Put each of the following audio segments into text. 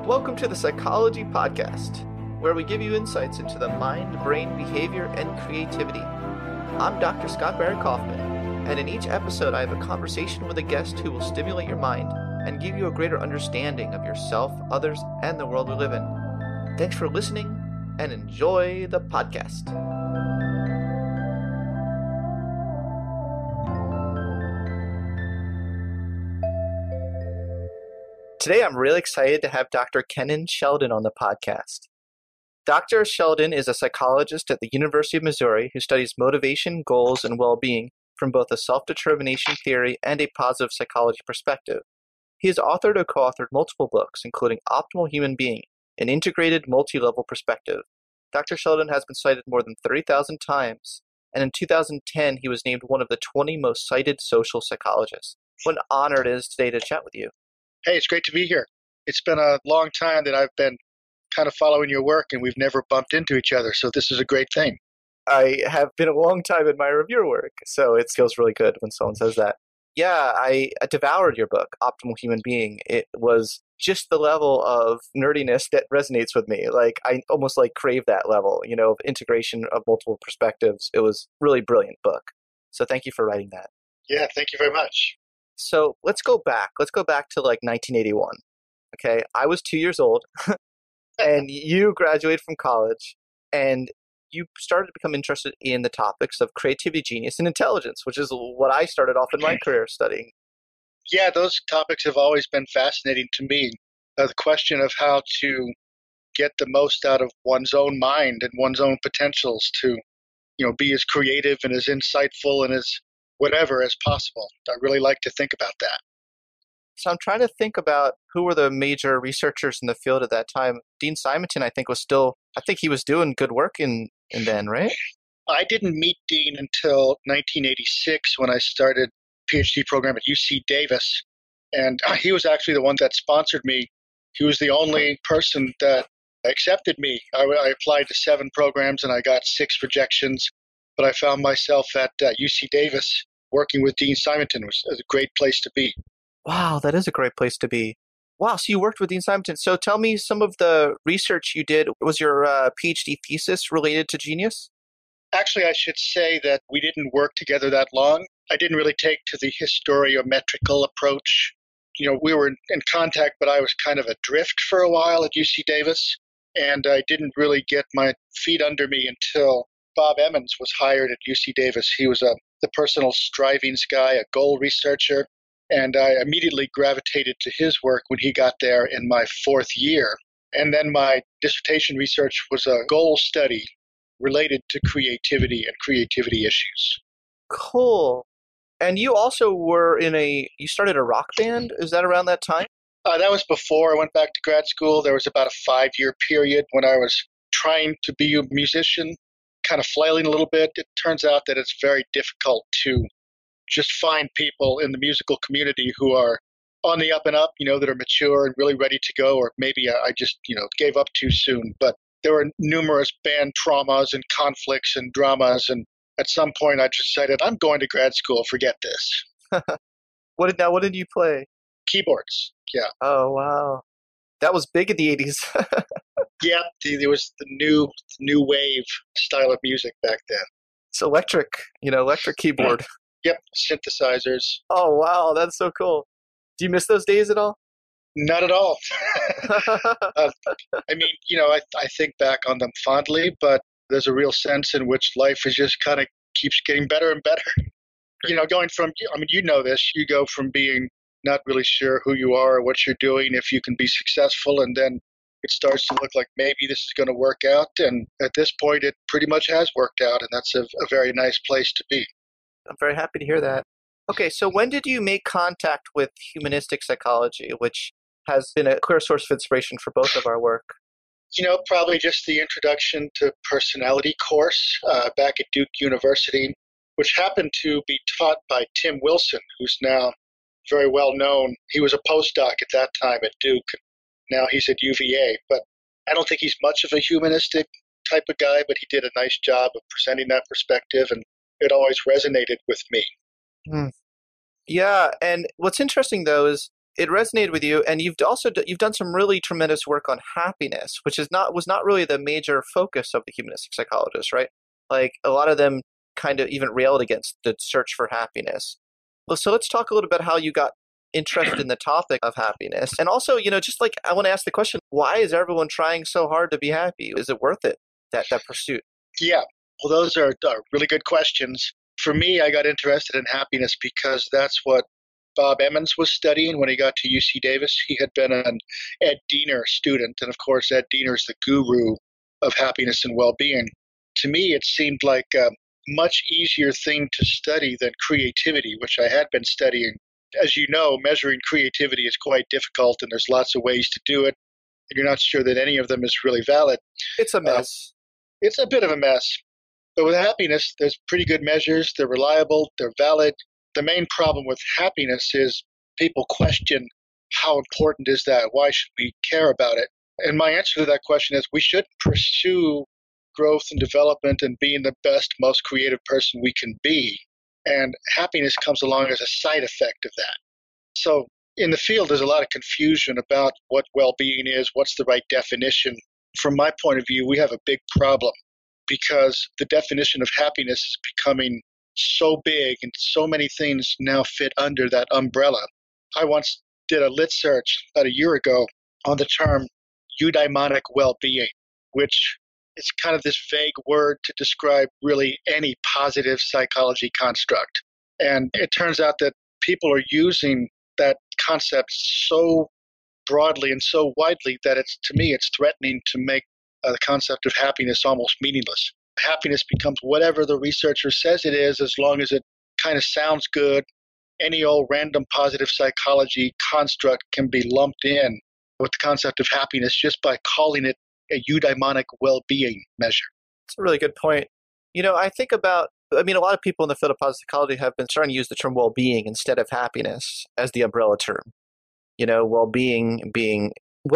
Welcome to the Psychology Podcast, where we give you insights into the mind, brain, behavior, and creativity. I'm Dr. Scott Barrett Kaufman, and in each episode I have a conversation with a guest who will stimulate your mind and give you a greater understanding of yourself, others, and the world we live in. Thanks for listening, and enjoy the podcast. Today, I'm really excited to have Dr. Kenan Sheldon on the podcast. Dr. Sheldon is a psychologist at the University of Missouri who studies motivation, goals, and well-being from both a self-determination theory and a positive psychology perspective. He has authored or co-authored multiple books, including Optimal Human Being, an integrated multi-level perspective. Dr. Sheldon has been cited more than 30,000 times, and in 2010, he was named one of the 20 most cited social psychologists. What an honor it is today to chat with you. Hey, it's great to be here. It's been a long time that I've been kind of following your work, and we've never bumped into each other, so this is a great thing. I have been a long time admirer of your work, so it feels really good when someone says that. Yeah, I devoured your book, Optimal Human Being. It was just the level of nerdiness that resonates with me. Like, I almost crave that level, of integration of multiple perspectives. It was a really brilliant book. So thank you for writing that. Yeah, thank you very much. So let's go back. Let's go back to 1981. Okay, I was 2 years old, and you graduated from college, and you started to become interested in the topics of creativity, genius, and intelligence, which is what I started off in my career studying. Yeah, those topics have always been fascinating to me. The question of how to get the most out of one's own mind and one's own potentials to, be as creative and as insightful and as whatever as possible. I really like to think about that. So I'm trying to think about who were the major researchers in the field at that time. Dean Simonton, I think he was doing good work in then, right? I didn't meet Dean until 1986 when I started a PhD program at UC Davis. And he was actually the one that sponsored me. He was the only person that accepted me. I applied to 7 programs and I got 6 rejections. But I found myself at UC Davis working with Dean Simonton. It was a great place to be. Wow, that is a great place to be. Wow, so you worked with Dean Simonton. So tell me some of the research you did. Was your PhD thesis related to genius? Actually, I should say that we didn't work together that long. I didn't really take to the historiometrical approach. We were in contact, but I was kind of adrift for a while at UC Davis. And I didn't really get my feet under me until Bob Emmons was hired at UC Davis. He was the personal strivings guy, a goal researcher, and I immediately gravitated to his work when he got there in my 4th year. And then my dissertation research was a goal study related to creativity and creativity issues. Cool. And you also were you started a rock band? Is that around that time? That was before I went back to grad school. There was about a 5-year period when I was trying to be a musician, kind of flailing a little bit. It turns out that it's very difficult to just find people in the musical community who are on the up and up, that are mature and really ready to go, or maybe I just, gave up too soon. But there were numerous band traumas and conflicts and dramas, and at some point I decided I'm going to grad school, forget this. What did you play? Keyboards, yeah. Oh, wow. That was big in the 80s. Yeah, there was the new wave style of music back then. It's electric keyboard. Yep, synthesizers. Oh, wow, that's so cool. Do you miss those days at all? Not at all. I think back on them fondly, but there's a real sense in which life is just kind of keeps getting better and better. Going from, you know this, you go from being not really sure who you are or what you're doing, if you can be successful, and then it starts to look like maybe this is going to work out. And at this point, it pretty much has worked out, and that's a very nice place to be. I'm very happy to hear that. Okay, so when did you make contact with humanistic psychology, which has been a clear source of inspiration for both of our work? Probably just the introduction to personality course back at Duke University, which happened to be taught by Tim Wilson, who's now very well known. He was a postdoc at that time at Duke. Now he's at UVA, but I don't think he's much of a humanistic type of guy, but he did a nice job of presenting that perspective, and it always resonated with me. Yeah, and what's interesting, though, is it resonated with you, and you've done some really tremendous work on happiness, which was not really the major focus of the humanistic psychologists, right? Like a lot of them kind of even railed against the search for happiness. Well, so let's talk a little bit how you got interested in the topic of happiness, and also, just like I want to ask the question: why is everyone trying so hard to be happy? Is it worth it, that pursuit? Yeah, well, those are really good questions. For me, I got interested in happiness because that's what Bob Emmons was studying when he got to UC Davis. He had been an Ed Diener student, and of course, Ed Diener is the guru of happiness and well-being. To me, it seemed like a much easier thing to study than creativity, which I had been studying. As you know, measuring creativity is quite difficult, and there's lots of ways to do it, and you're not sure that any of them is really valid. It's a mess. It's a bit of a mess. But with happiness, there's pretty good measures. They're reliable. They're valid. The main problem with happiness is people question how important is that? Why should we care about it? And my answer to that question is we should pursue growth and development and being the best, most creative person we can be. And happiness comes along as a side effect of that. So in the field, there's a lot of confusion about what well-being is, what's the right definition. From my point of view, we have a big problem because the definition of happiness is becoming so big and so many things now fit under that umbrella. I once did a lit search about a year ago on the term eudaimonic well-being, which is kind of this vague word to describe really any positive psychology construct. And it turns out that people are using that concept so broadly and so widely that to me, it's threatening to make the concept of happiness almost meaningless. Happiness becomes whatever the researcher says it is, as long as it kind of sounds good. Any old random positive psychology construct can be lumped in with the concept of happiness just by calling it a eudaimonic well-being measure. That's a really good point. I think about, a lot of people in the field of positive psychology have been starting to use the term well-being instead of happiness as the umbrella term. Well-being being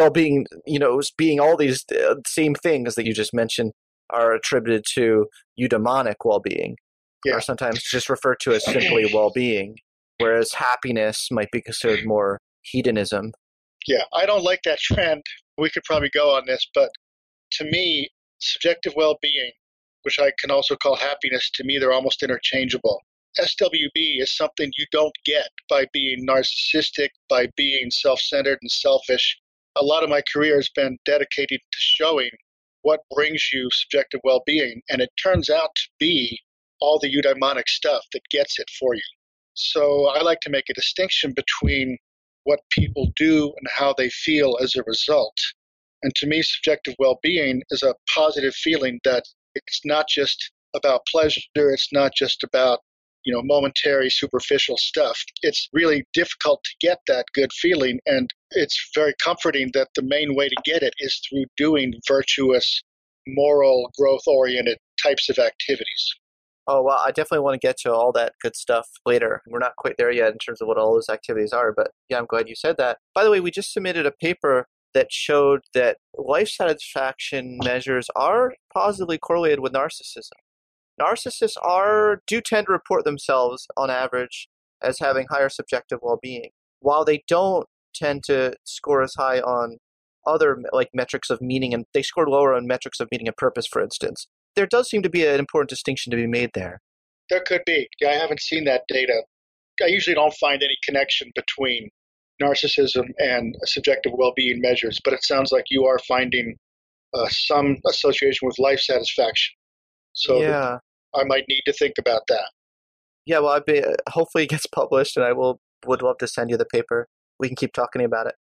being all these same things that you just mentioned are attributed to eudaimonic well-being, or sometimes just referred to as simply well-being, whereas happiness might be considered more hedonism. Yeah, I don't like that trend. We could probably go on this, but to me, subjective well-being, which I can also call happiness, to me, they're almost interchangeable. SWB is something you don't get by being narcissistic, by being self-centered and selfish. A lot of my career has been dedicated to showing what brings you subjective well-being, and it turns out to be all the eudaimonic stuff that gets it for you. So I like to make a distinction between what people do and how they feel as a result. And to me, subjective well-being is a positive feeling that it's not just about pleasure, it's not just about momentary superficial stuff. It's really difficult to get that good feeling, and it's very comforting that the main way to get it is through doing virtuous, moral, growth-oriented types of activities. Oh, well, I definitely want to get to all that good stuff later. We're not quite there yet in terms of what all those activities are, but yeah, I'm glad you said that. By the way, we just submitted a paper that showed that life satisfaction measures are positively correlated with narcissism. Narcissists do tend to report themselves, on average, as having higher subjective well-being, while they don't tend to score as high on other metrics of meaning, and they scored lower on metrics of meaning and purpose, for instance. There does seem to be an important distinction to be made there. There could be. I haven't seen that data. I usually don't find any connection between narcissism and subjective well-being measures, but it sounds like you are finding some association with life satisfaction. So yeah. I might need to think about that. Yeah, well, hopefully it gets published, and I would love to send you the paper. We can keep talking about it.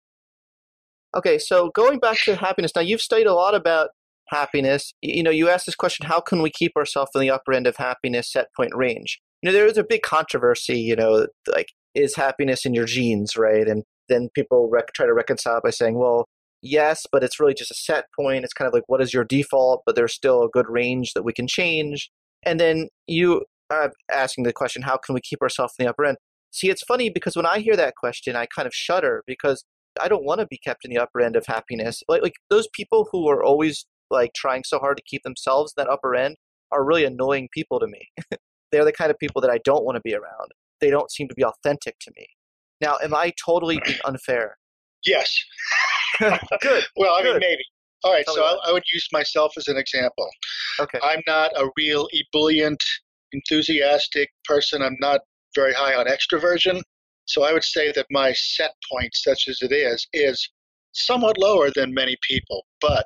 Okay, so going back to happiness, now you've studied a lot about happiness. You asked this question, how can we keep ourselves in the upper end of happiness set point range? There is a big controversy, is happiness in your genes, right? And then people try to reconcile by saying, well, yes, but it's really just a set point. It's kind of like, what is your default? But there's still a good range that we can change. And then you are asking the question, how can we keep ourselves in the upper end? See, it's funny because when I hear that question, I kind of shudder because I don't want to be kept in the upper end of happiness. Like those people who are always trying so hard to keep themselves in that upper end are really annoying people to me. They're the kind of people that I don't want to be around. They don't seem to be authentic to me. Now, am I totally being unfair? Yes. Good, Well, I mean, good. maybe. All right, Tell so me why. I would use myself as an example. Okay, I'm not a real ebullient, enthusiastic person. I'm not very high on extroversion. So I would say that my set point, such as it is somewhat lower than many people. But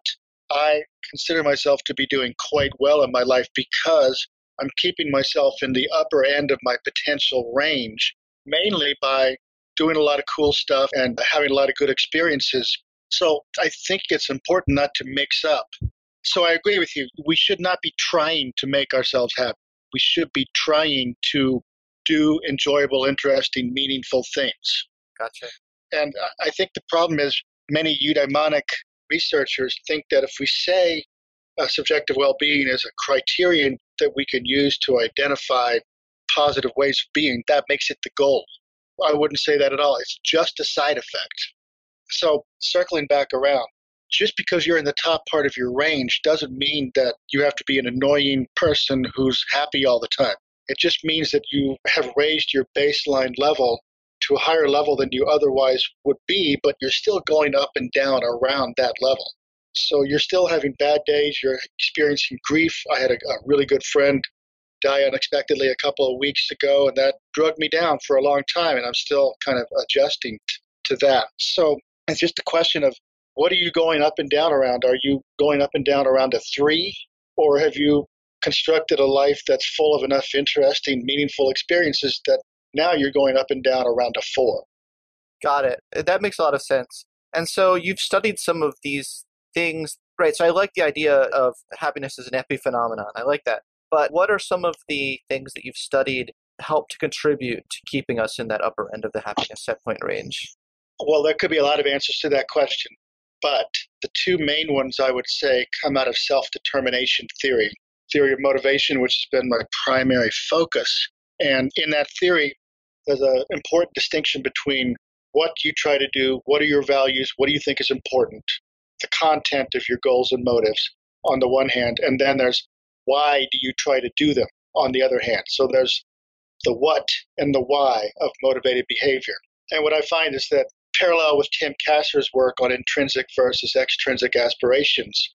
I consider myself to be doing quite well in my life because I'm keeping myself in the upper end of my potential range, mainly by doing a lot of cool stuff and having a lot of good experiences. So I think it's important not to mix up. So I agree with you. We should not be trying to make ourselves happy. We should be trying to do enjoyable, interesting, meaningful things. gotcha. And I think the problem is many eudaimonic researchers think that if we say subjective well-being is a criterion that we can use to identify positive ways of being, that makes it the goal. I wouldn't say that at all. It's just a side effect. So circling back around, just because you're in the top part of your range doesn't mean that you have to be an annoying person who's happy all the time. It just means that you have raised your baseline level to a higher level than you otherwise would be, but you're still going up and down around that level. So you're still having bad days, you're experiencing grief. I had a really good friend die unexpectedly a couple of weeks ago, and that drugged me down for a long time, and I'm still kind of adjusting to that. So it's just a question of what are you going up and down around? Are you going up and down around a 3, or have you constructed a life that's full of enough interesting, meaningful experiences that now you're going up and down around a 4? Got it. That makes a lot of sense. And so you've studied some of these things, right? So I like the idea of happiness as an epiphenomenon. I like that. But what are some of the things that you've studied help to contribute to keeping us in that upper end of the happiness set point range? Well, there could be a lot of answers to that question, but the two main ones I would say come out of self-determination theory of motivation, which has been my primary focus. And in that theory, there's an important distinction between what you try to do, what are your values, what do you think is important, the content of your goals and motives on the one hand, and then there's why do you try to do them on the other hand. So there's the what and the why of motivated behavior. And what I find is that parallel with Tim Kasser's work on intrinsic versus extrinsic aspirations,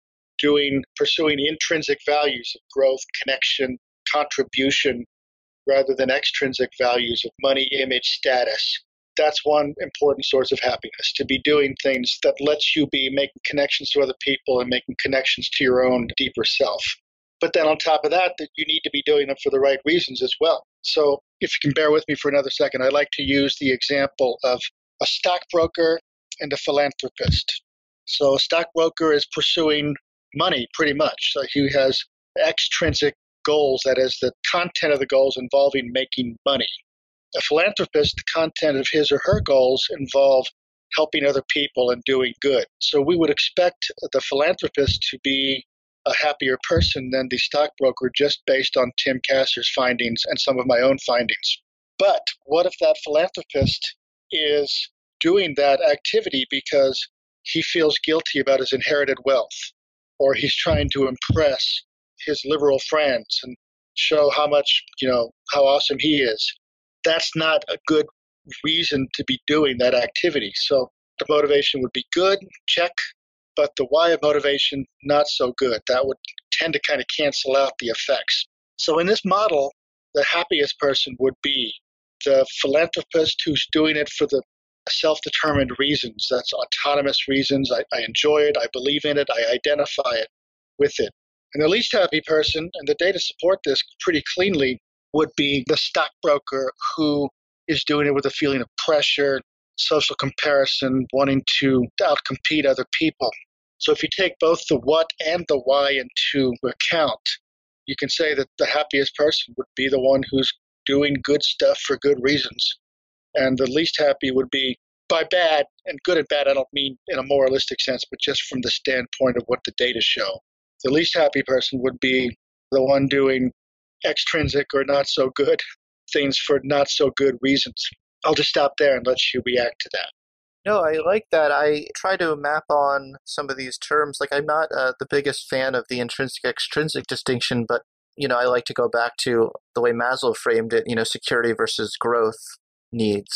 pursuing intrinsic values of growth, connection, contribution, rather than extrinsic values of money, image, status. That's one important source of happiness, to be doing things that lets you be making connections to other people and making connections to your own deeper self. But then on top of that, you need to be doing them for the right reasons as well. So if you can bear with me for another second, I like to use the example of a stockbroker and a philanthropist. So a stockbroker is pursuing money pretty much. So he has extrinsic goals, that is, the content of the goals involving making money. A philanthropist, the content of his or her goals involve helping other people and doing good. So we would expect the philanthropist to be a happier person than the stockbroker just based on Tim Kasser's findings and some of my own findings. But what if that philanthropist is doing that activity because he feels guilty about his inherited wealth, or he's trying to impress his liberal friends and show how much, how awesome he is? That's not a good reason to be doing that activity. So the motivation would be good, check, but the why of motivation, not so good. That would tend to kind of cancel out the effects. So in this model, the happiest person would be the philanthropist who's doing it for the self-determined reasons. That's autonomous reasons. I enjoy it. I believe in it. I identify it with it. And the least happy person, and the data support this pretty cleanly, would be the stockbroker who is doing it with a feeling of pressure, social comparison, wanting to outcompete other people. So if you take both the what and the why into account, you can say that the happiest person would be the one who's doing good stuff for good reasons. And the least happy would be, by bad, and good and bad I don't mean in a moralistic sense, but just from the standpoint of what the data show. The least happy person would be the one doing extrinsic or not so good things for not so good reasons. I'll just stop there and let you react to that. No, I like that. I try to map on some of these terms. Like, I'm not the biggest fan of the intrinsic-extrinsic distinction, but, I like to go back to the way Maslow framed it, security versus growth needs.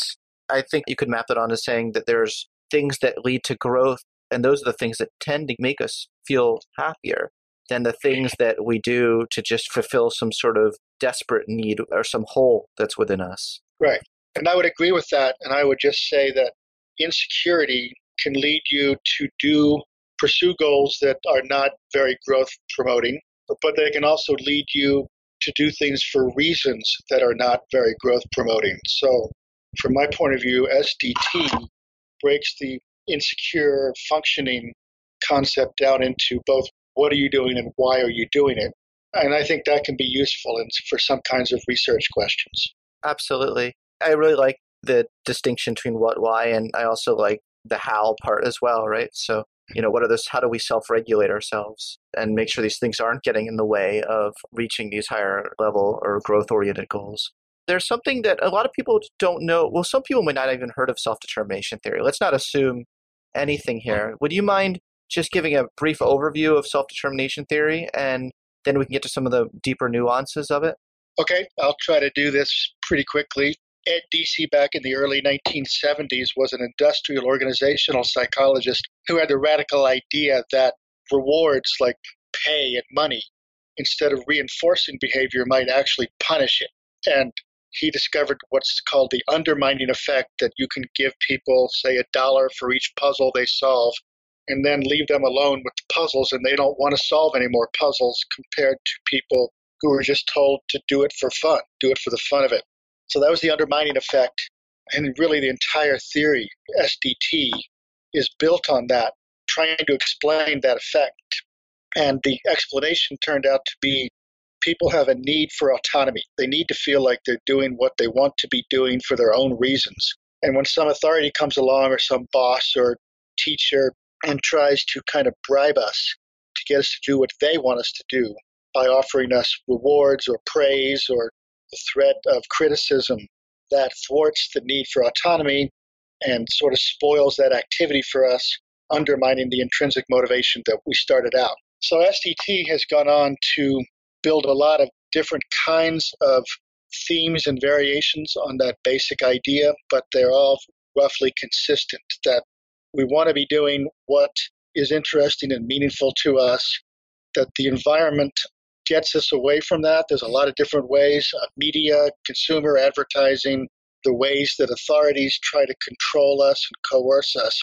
I think you could map it on as saying that there's things that lead to growth, and those are the things that tend to make us feel happier than the things that we do to just fulfill some sort of desperate need or some hole that's within us. Right. And I would agree with that. And I would just say that insecurity can lead you to pursue goals that are not very growth promoting, but they can also lead you to do things for reasons that are not very growth promoting. So from my point of view, SDT breaks the insecure functioning concept down into both what are you doing and why are you doing it. And I think that can be useful for some kinds of research questions. Absolutely. I really like the distinction between what, why, and I also like the how part as well, right? So, how do we self-regulate ourselves and make sure these things aren't getting in the way of reaching these higher level or growth-oriented goals? There's something that a lot of people don't know. Well, some people might not have even heard of self-determination theory. Let's not assume anything here. Would you mind just giving a brief overview of self-determination theory, and then we can get to some of the deeper nuances of it? Okay, I'll try to do this pretty quickly. Ed Deci back in the early 1970s was an industrial organizational psychologist who had the radical idea that rewards like pay and money, instead of reinforcing behavior, might actually punish it. And he discovered what's called the undermining effect, that you can give people, say, $1 for each puzzle they solve, and then leave them alone with the puzzles, and they don't want to solve any more puzzles compared to people who were just told to do it for fun, do it for the fun of it. So that was the undermining effect. And really the entire theory, SDT, is built on that, trying to explain that effect. And the explanation turned out to be people have a need for autonomy. They need to feel like they're doing what they want to be doing for their own reasons. And when some authority comes along, or some boss or teacher, and tries to kind of bribe us to get us to do what they want us to do by offering us rewards or praise or the threat of criticism, that thwarts the need for autonomy and sort of spoils that activity for us, undermining the intrinsic motivation that we started out. So SDT has gone on to build a lot of different kinds of themes and variations on that basic idea, but they're all roughly consistent, that we want to be doing what is interesting and meaningful to us, that the environment gets us away from that. There's a lot of different ways, media, consumer advertising, the ways that authorities try to control us and coerce us.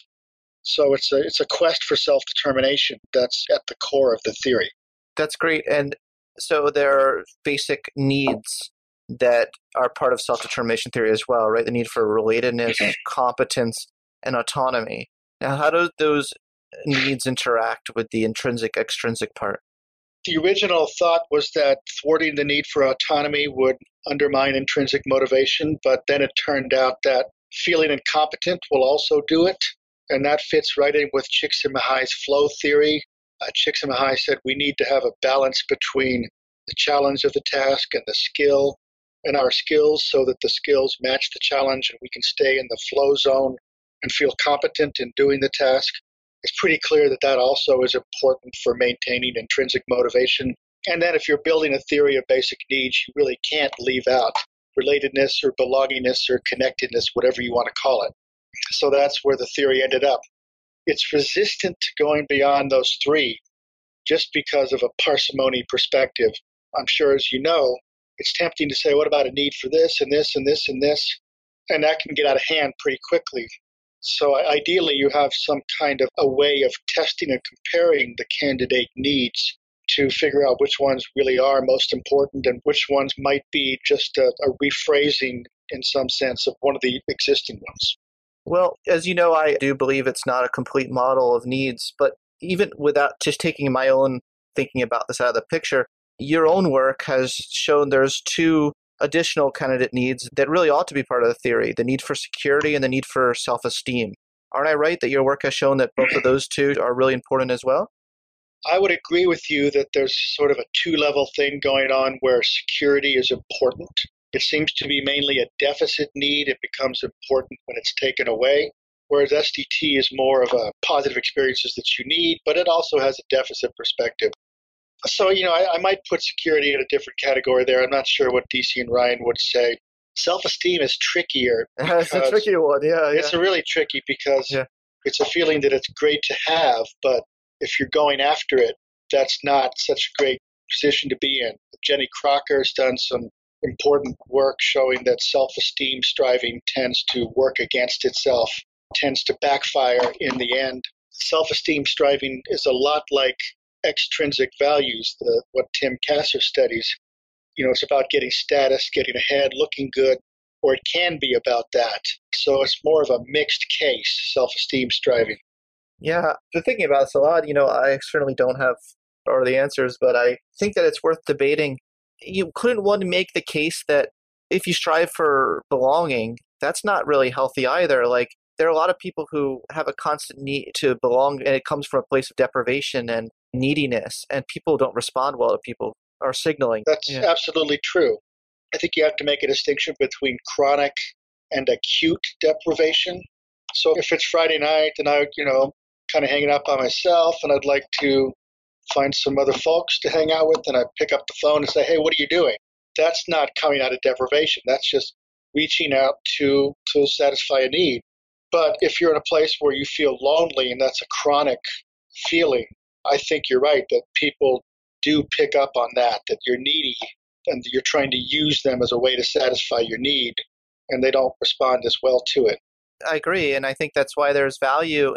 So it's a quest for self-determination that's at the core of the theory. That's great. And so there are basic needs that are part of self-determination theory as well, right? The need for relatedness, competence, and autonomy. Now, how do those needs interact with the intrinsic-extrinsic part? The original thought was that thwarting the need for autonomy would undermine intrinsic motivation, but then it turned out that feeling incompetent will also do it. And that fits right in with Csikszentmihalyi's flow theory. Csikszentmihalyi said we need to have a balance between the challenge of the task and the skill and our skills, so that the skills match the challenge and we can stay in the flow zone and feel competent in doing the task. It's pretty clear that that also is important for maintaining intrinsic motivation. And then if you're building a theory of basic needs, you really can't leave out relatedness or belongingness or connectedness, whatever you want to call it. So that's where the theory ended up. It's resistant to going beyond those three just because of a parsimony perspective. I'm sure, as you know, it's tempting to say, what about a need for this and this and this and this? And that can get out of hand pretty quickly. So ideally, you have some kind of a way of testing and comparing the candidate needs to figure out which ones really are most important and which ones might be just a rephrasing in some sense of one of the existing ones. Well, as you know, I do believe it's not a complete model of needs, but even without just taking my own thinking about this out of the picture, your own work has shown there's two additional candidate needs that really ought to be part of the theory, the need for security and the need for self-esteem. Aren't I right that your work has shown that both of those two are really important as well? I would agree with you that there's sort of a two-level thing going on where security is important. It seems to be mainly a deficit need. It becomes important when it's taken away, whereas SDT is more of a positive experiences that you need, but it also has a deficit perspective. So, I might put security in a different category there. I'm not sure what Deci and Ryan would say. Self-esteem is trickier It's a because tricky one. Yeah, it's a really tricky because yeah. it's a feeling that it's great to have, but if you're going after it, that's not such a great position to be in. Jenny Crocker has done some important work showing that self-esteem striving tends to work against itself, tends to backfire in the end. Self-esteem striving is a lot like extrinsic values, what Tim Kasser studies. It's about getting status, getting ahead, looking good, or it can be about that. So it's more of a mixed case, self-esteem striving. Yeah, been thinking about this a lot. I certainly don't have all the answers, but I think that it's worth debating. Couldn't one make the case that if you strive for belonging, that's not really healthy either? Like, there are a lot of people who have a constant need to belong, and it comes from a place of deprivation and neediness, and people don't respond well to people are signaling. That's Yeah. absolutely true. I think you have to make a distinction between chronic and acute deprivation. So if it's Friday night and kind of hanging out by myself and I'd like to find some other folks to hang out with and I pick up the phone and say, hey, what are you doing? That's not coming out of deprivation. That's just reaching out to satisfy a need. But if you're in a place where you feel lonely and that's a chronic feeling, I think you're right that people do pick up on that you're needy and you're trying to use them as a way to satisfy your need, and they don't respond as well to it. I agree, and I think that's why there's value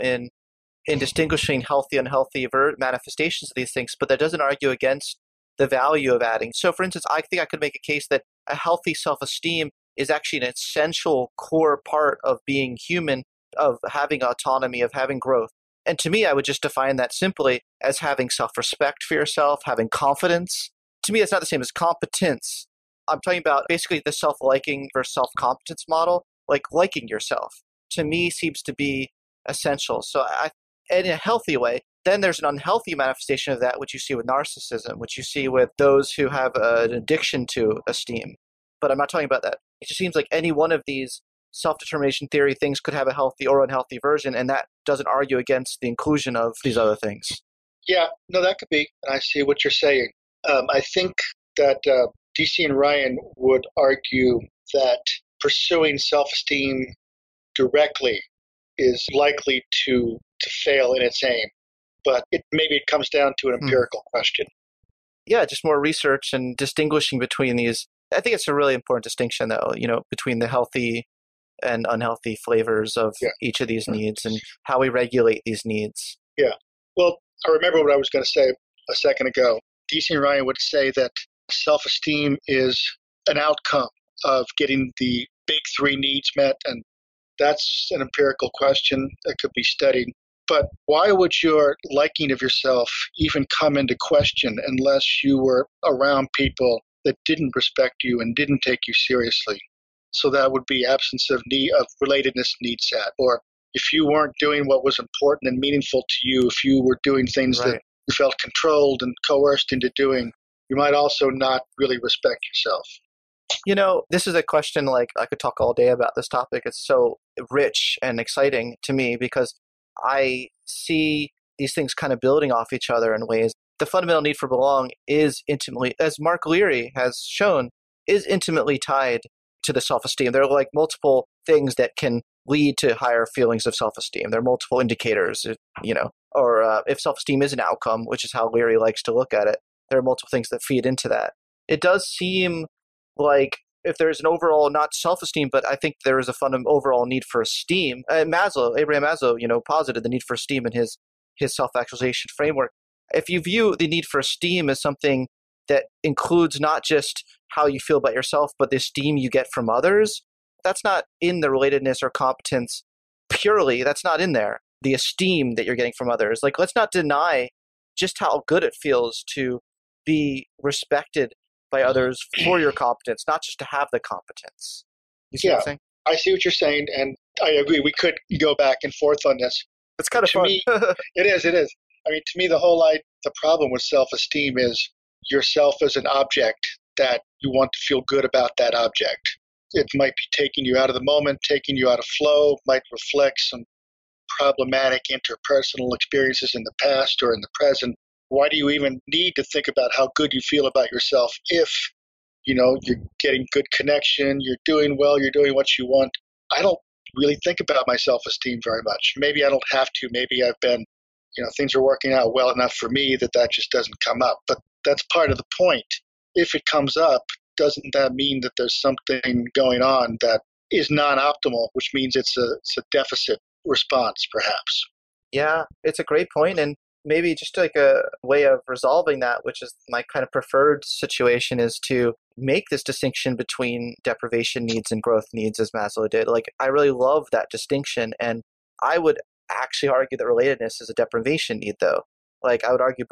in distinguishing healthy and unhealthy manifestations of these things, but that doesn't argue against the value of adding. So, for instance, I think I could make a case that a healthy self-esteem is actually an essential core part of being human, of having autonomy, of having growth. And to me, I would just define that simply as having self-respect for yourself, having confidence. To me, it's not the same as competence. I'm talking about basically the self-liking versus self-competence model, like liking yourself. To me, seems to be essential. So, in a healthy way, then there's an unhealthy manifestation of that, which you see with narcissism, which you see with those who have an addiction to esteem. But I'm not talking about that. It just seems like any one of these self-determination theory things could have a healthy or unhealthy version, and that doesn't argue against the inclusion of these other things. Yeah, no, that could be. And I see what you're saying. I think that DC and Ryan would argue that pursuing self-esteem directly is likely to fail in its aim. But maybe it comes down to an empirical question. Yeah, just more research and distinguishing between these. I think it's a really important distinction, though, between the healthy and unhealthy flavors of each of these needs and how we regulate these needs. Yeah. Well, I remember what I was going to say a second ago. DC and Ryan would say that self-esteem is an outcome of getting the big three needs met, and that's an empirical question that could be studied. But why would your liking of yourself even come into question unless you were around people that didn't respect you and didn't take you seriously? So that would be absence of relatedness need set. Or if you weren't doing what was important and meaningful to you, if you were doing things that you felt controlled and coerced into doing, you might also not really respect yourself. This is a question like I could talk all day about this topic. It's so rich and exciting to me because I see these things kind of building off each other in ways. The fundamental need for belong is intimately, as Mark Leary has shown, is intimately tied to the self-esteem. There are like multiple things that can lead to higher feelings of self-esteem. There are multiple indicators, or if self-esteem is an outcome, which is how Leary likes to look at it, there are multiple things that feed into that. It does seem like if there's an overall, not self-esteem, but I think there is a fundamental overall need for esteem. Abraham Maslow, posited the need for esteem in his self-actualization framework. If you view the need for esteem as something that includes not just how you feel about yourself, but the esteem you get from others, that's not in the relatedness or competence purely. That's not in there. The esteem that you're getting from others. Like, let's not deny just how good it feels to be respected by others for your competence, not just to have the competence. You see what I'm saying? I see what you're saying, and I agree. We could go back and forth on this. It's kind of fun. Me, it is. I mean, to me, the problem with self-esteem is yourself as an object that you want to feel good about that object. It might be taking you out of the moment, taking you out of flow, might reflect some problematic interpersonal experiences in the past or in the present. Why do you even need to think about how good you feel about yourself if you're getting good connection, you're doing well, you're doing what you want. I don't really think about my self-esteem very much. Maybe I don't have to. Maybe I've been, things are working out well enough for me that just doesn't come up. But that's part of the point. If it comes up, doesn't that mean that there's something going on that is non-optimal, which means it's a deficit response, perhaps? Yeah, it's a great point, and maybe just like a way of resolving that, which is my kind of preferred situation, is to make this distinction between deprivation needs and growth needs, as Maslow did. Like, I really love that distinction, and I would actually argue that relatedness is a deprivation need, though. Like, I would argue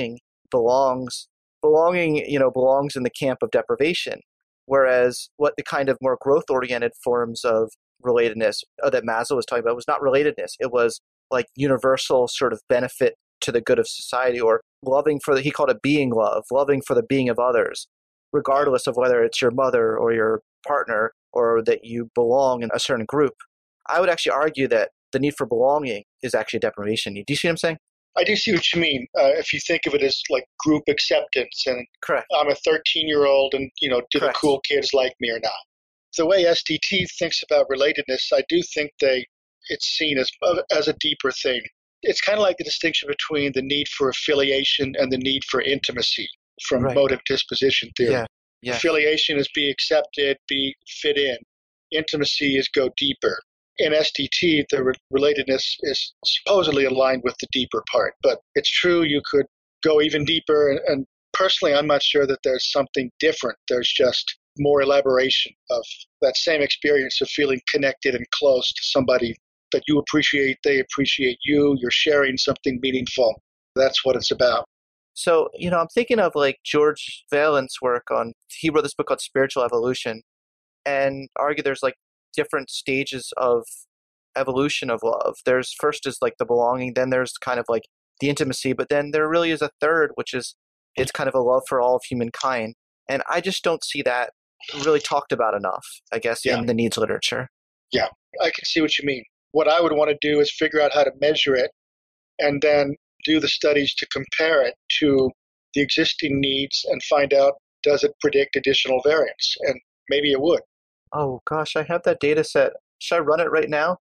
belongs belongs in the camp of deprivation, whereas what the kind of more growth-oriented forms of relatedness that Maslow was talking about was not relatedness. It was like universal sort of benefit to the good of society, or loving for he called it being love, loving for the being of others, regardless of whether it's your mother or your partner or that you belong in a certain group. I would actually argue that the need for belonging is actually a deprivation need. Do you see what I'm saying? I do see what you mean. If you think of it as like group acceptance, and Correct. I'm a 13-year-old, and do Correct. the cool kids like me or not? The way SDT thinks about relatedness, I do think it's seen as a deeper thing. It's kind of like the distinction between the need for affiliation and the need for intimacy from motive disposition theory. Yeah. Affiliation is be accepted, be fit in. Intimacy is go deeper. In SDT, the relatedness is supposedly aligned with the deeper part, but it's true you could go even deeper, and personally I'm not sure that there's something different. There's just more elaboration of that same experience of feeling connected and close to somebody that you appreciate, they appreciate you, you're sharing something meaningful. That's what it's about. So, I'm thinking of like George Vailant's work he wrote this book called Spiritual Evolution, and argue there's like different stages of evolution of love. First is like the belonging, then there's kind of like the intimacy, but then there really is a third, which is it's kind of a love for all of humankind. And I just don't see that really talked about enough, I guess, in the needs literature. Yeah, I can see what you mean. What I would want to do is figure out how to measure it and then do the studies to compare it to the existing needs and find out, does it predict additional variance? And maybe it would. Oh, gosh, I have that data set. Should I run it right now?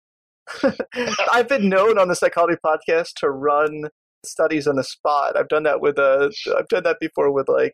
I've been known on the Psychology Podcast to run studies on the spot. I've done that before with like,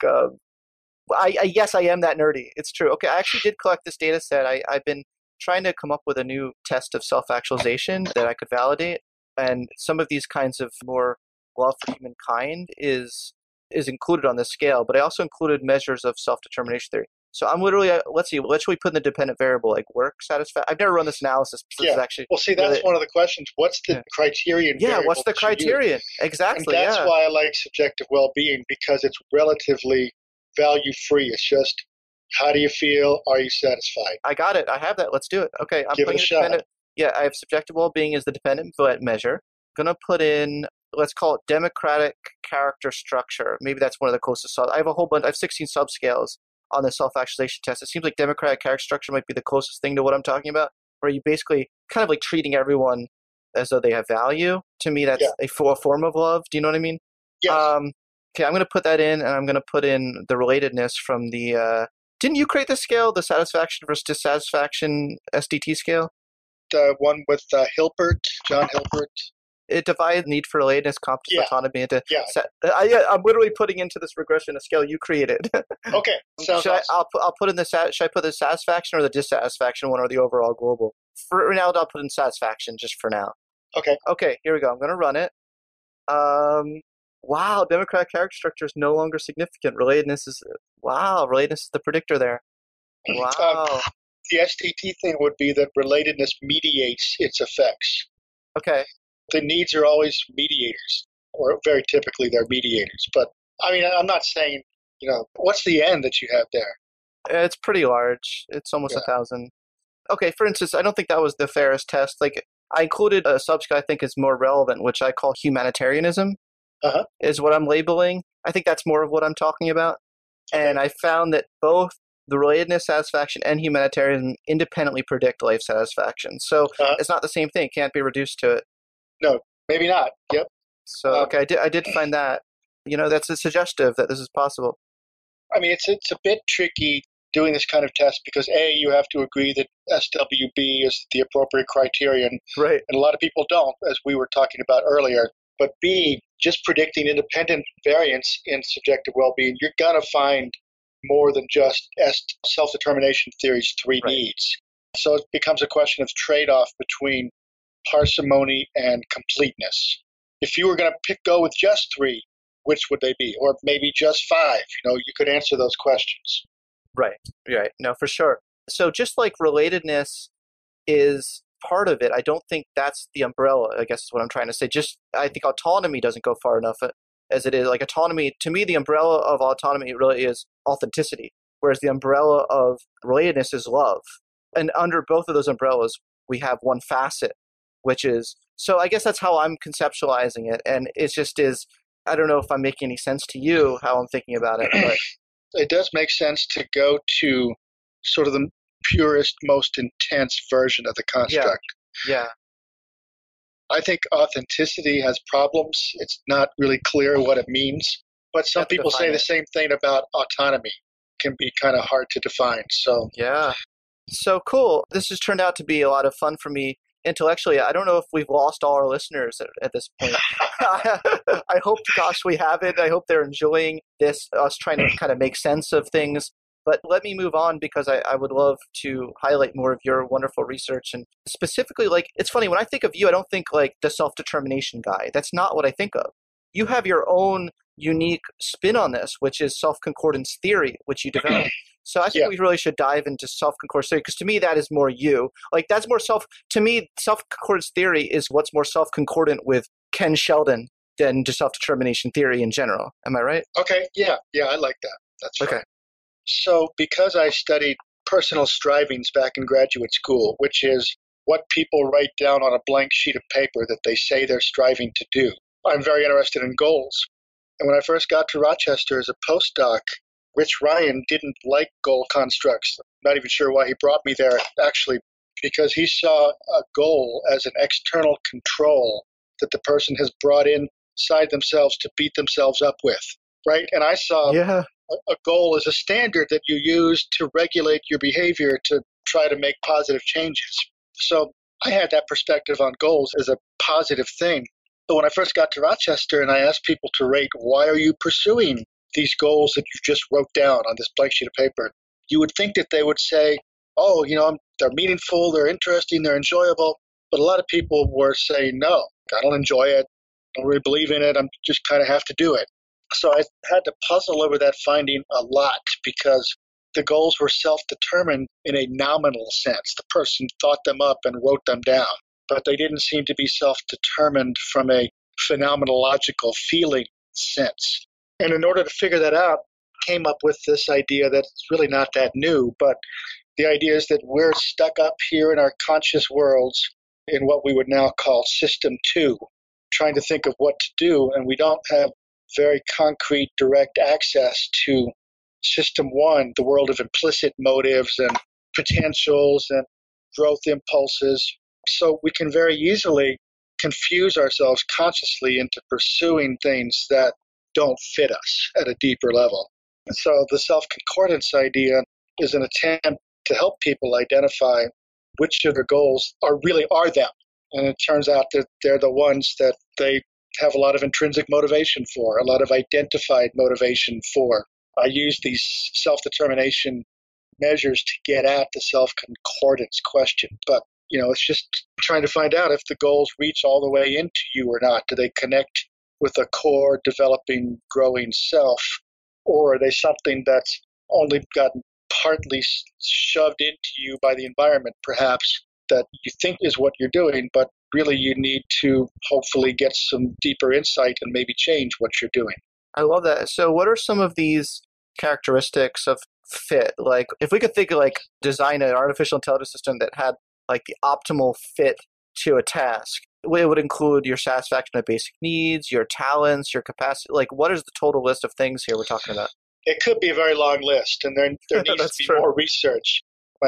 yes, I am that nerdy. It's true. Okay, I actually did collect this data set. I've been trying to come up with a new test of self-actualization that I could validate. And some of these kinds of more love for humankind is included on the scale, but I also included measures of self-determination theory. So I'm literally, let's see, what should we put in the dependent variable, like work satisfaction? I've never run this analysis. Well, see, that's one of the questions. What's the criterion? Yeah, what's the criterion? Exactly. And that's why I like subjective well-being, because it's relatively value-free. It's just, how do you feel? Are you satisfied? I got it. I have that. Let's do it. Okay, I'm Give it a shot. Yeah, I have subjective well-being as the dependent measure. I'm going to put in, let's call it democratic character structure. Maybe that's one of the closest. I have I have 16 subscales on the self-actualization test. It seems like democratic character structure might be the closest thing to what I'm talking about, where you basically kind of like treating everyone as though they have value. To me, that's a form of love. Do you know what I mean? Yes. Okay, I'm going to put that in, and I'm going to put in the relatedness from the didn't you create the scale, the satisfaction versus dissatisfaction SDT scale? The one with Hilbert, John Hilbert. It divides need for relatedness, competence, autonomy into. Yeah. I'm literally putting into this regression a scale you created. Okay. Sounds awesome. I'll put in the should I put the satisfaction or the dissatisfaction one, or the overall global? For now, I'll put in satisfaction just for now. Okay. Okay. Here we go. I'm going to run it. Wow. Democratic character structure is no longer significant. Relatedness is the predictor there. Wow. The SDT thing would be that relatedness mediates its effects. Okay. The needs are always mediators, or very typically they're mediators. But I mean, I'm not saying, what's the end that you have there? It's pretty large. It's almost 1,000. Okay, for instance, I don't think that was the fairest test. Like, I included a subscale I think is more relevant, which I call humanitarianism, is what I'm labeling. I think that's more of what I'm talking about. Okay. And I found that both the relatedness satisfaction and humanitarianism independently predict life satisfaction. So it's not the same thing. It can't be reduced to it. No, maybe not. Yep. So, okay, I did find that. That's a suggestive that this is possible. I mean, it's a bit tricky doing this kind of test because A, you have to agree that SWB is the appropriate criterion, Right. and a lot of people don't, as we were talking about earlier. But B, just predicting independent variance in subjective well-being, you're going to find more than just self-determination theory's three Right. needs. So it becomes a question of trade-off between parsimony and completeness. If you were going to go with just three, which would they be? Or maybe just five? You could answer those questions. Right. Right. No, for sure. So just like relatedness is part of it, I don't think that's the umbrella, I guess is what I'm trying to say. Just, I think autonomy doesn't go far enough as it is. Like autonomy, to me, the umbrella of autonomy really is authenticity, whereas the umbrella of relatedness is love. And under both of those umbrellas, we have one facet, which is, so I guess that's how I'm conceptualizing it. And it just is, I don't know if I'm making any sense to you, how I'm thinking about it, but it does make sense to go to sort of the purest, most intense version of the construct. Yeah. I think authenticity has problems. It's not really clear what it means. But some people say the same thing about autonomy. It can be kind of hard to define. So yeah. So cool. This has turned out to be a lot of fun for me intellectually. I don't know if we've lost all our listeners at this point. I hope, gosh, we haven't. I hope they're enjoying this, us trying to kind of make sense of things. But let me move on because I would love to highlight more of your wonderful research. And specifically, like, it's funny, when I think of you, I don't think like the self-determination guy. That's not what I think of. You have your own unique spin on this, which is self-concordance theory, which you developed. So I think we really should dive into self-concordance theory because to me that is more you. Like that's more to me, self-concordance theory is what's more self-concordant with Ken Sheldon than just self-determination theory in general. Am I right? Okay. Yeah, I like that. That's okay. Right. So because I studied personal strivings back in graduate school, which is what people write down on a blank sheet of paper that they say they're striving to do, I'm very interested in goals. And when I first got to Rochester as a postdoc, Rich Ryan didn't like goal constructs. I'm not even sure why he brought me there, actually, because he saw a goal as an external control that the person has brought inside themselves to beat themselves up with, right? And I saw a goal as a standard that you use to regulate your behavior to try to make positive changes. So I had that perspective on goals as a positive thing. But when I first got to Rochester and I asked people to rate, why are you pursuing these goals that you just wrote down on this blank sheet of paper, you would think that they would say, oh, they're meaningful, they're interesting, they're enjoyable. But a lot of people were saying, no, I don't enjoy it, I don't really believe in it, I'm just kind of have to do it. So I had to puzzle over that finding a lot because the goals were self-determined in a nominal sense. The person thought them up and wrote them down, but they didn't seem to be self-determined from a phenomenological feeling sense. And in order to figure that out, came up with this idea that's really not that new, but the idea is that we're stuck up here in our conscious worlds in what we would now call System 2, trying to think of what to do, and we don't have very concrete, direct access to System 1, the world of implicit motives and potentials and growth impulses. So we can very easily confuse ourselves consciously into pursuing things that don't fit us at a deeper level. So the self-concordance idea is an attempt to help people identify which of their goals really are them. And it turns out that they're the ones that they have a lot of intrinsic motivation for, a lot of identified motivation for. I use these self-determination measures to get at the self-concordance question. But, it's just trying to find out if the goals reach all the way into you or not. Do they connect with a core, developing, growing self? Or are they something that's only gotten partly shoved into you by the environment, perhaps, that you think is what you're doing, but really you need to hopefully get some deeper insight and maybe change what you're doing. I love that. So what are some of these characteristics of fit? Like if we could think of like design an artificial intelligence system that had like the optimal fit to a task, it would include your satisfaction of basic needs, your talents, your capacity. Like what is the total list of things here we're talking about? It could be a very long list, and there needs to be more research. My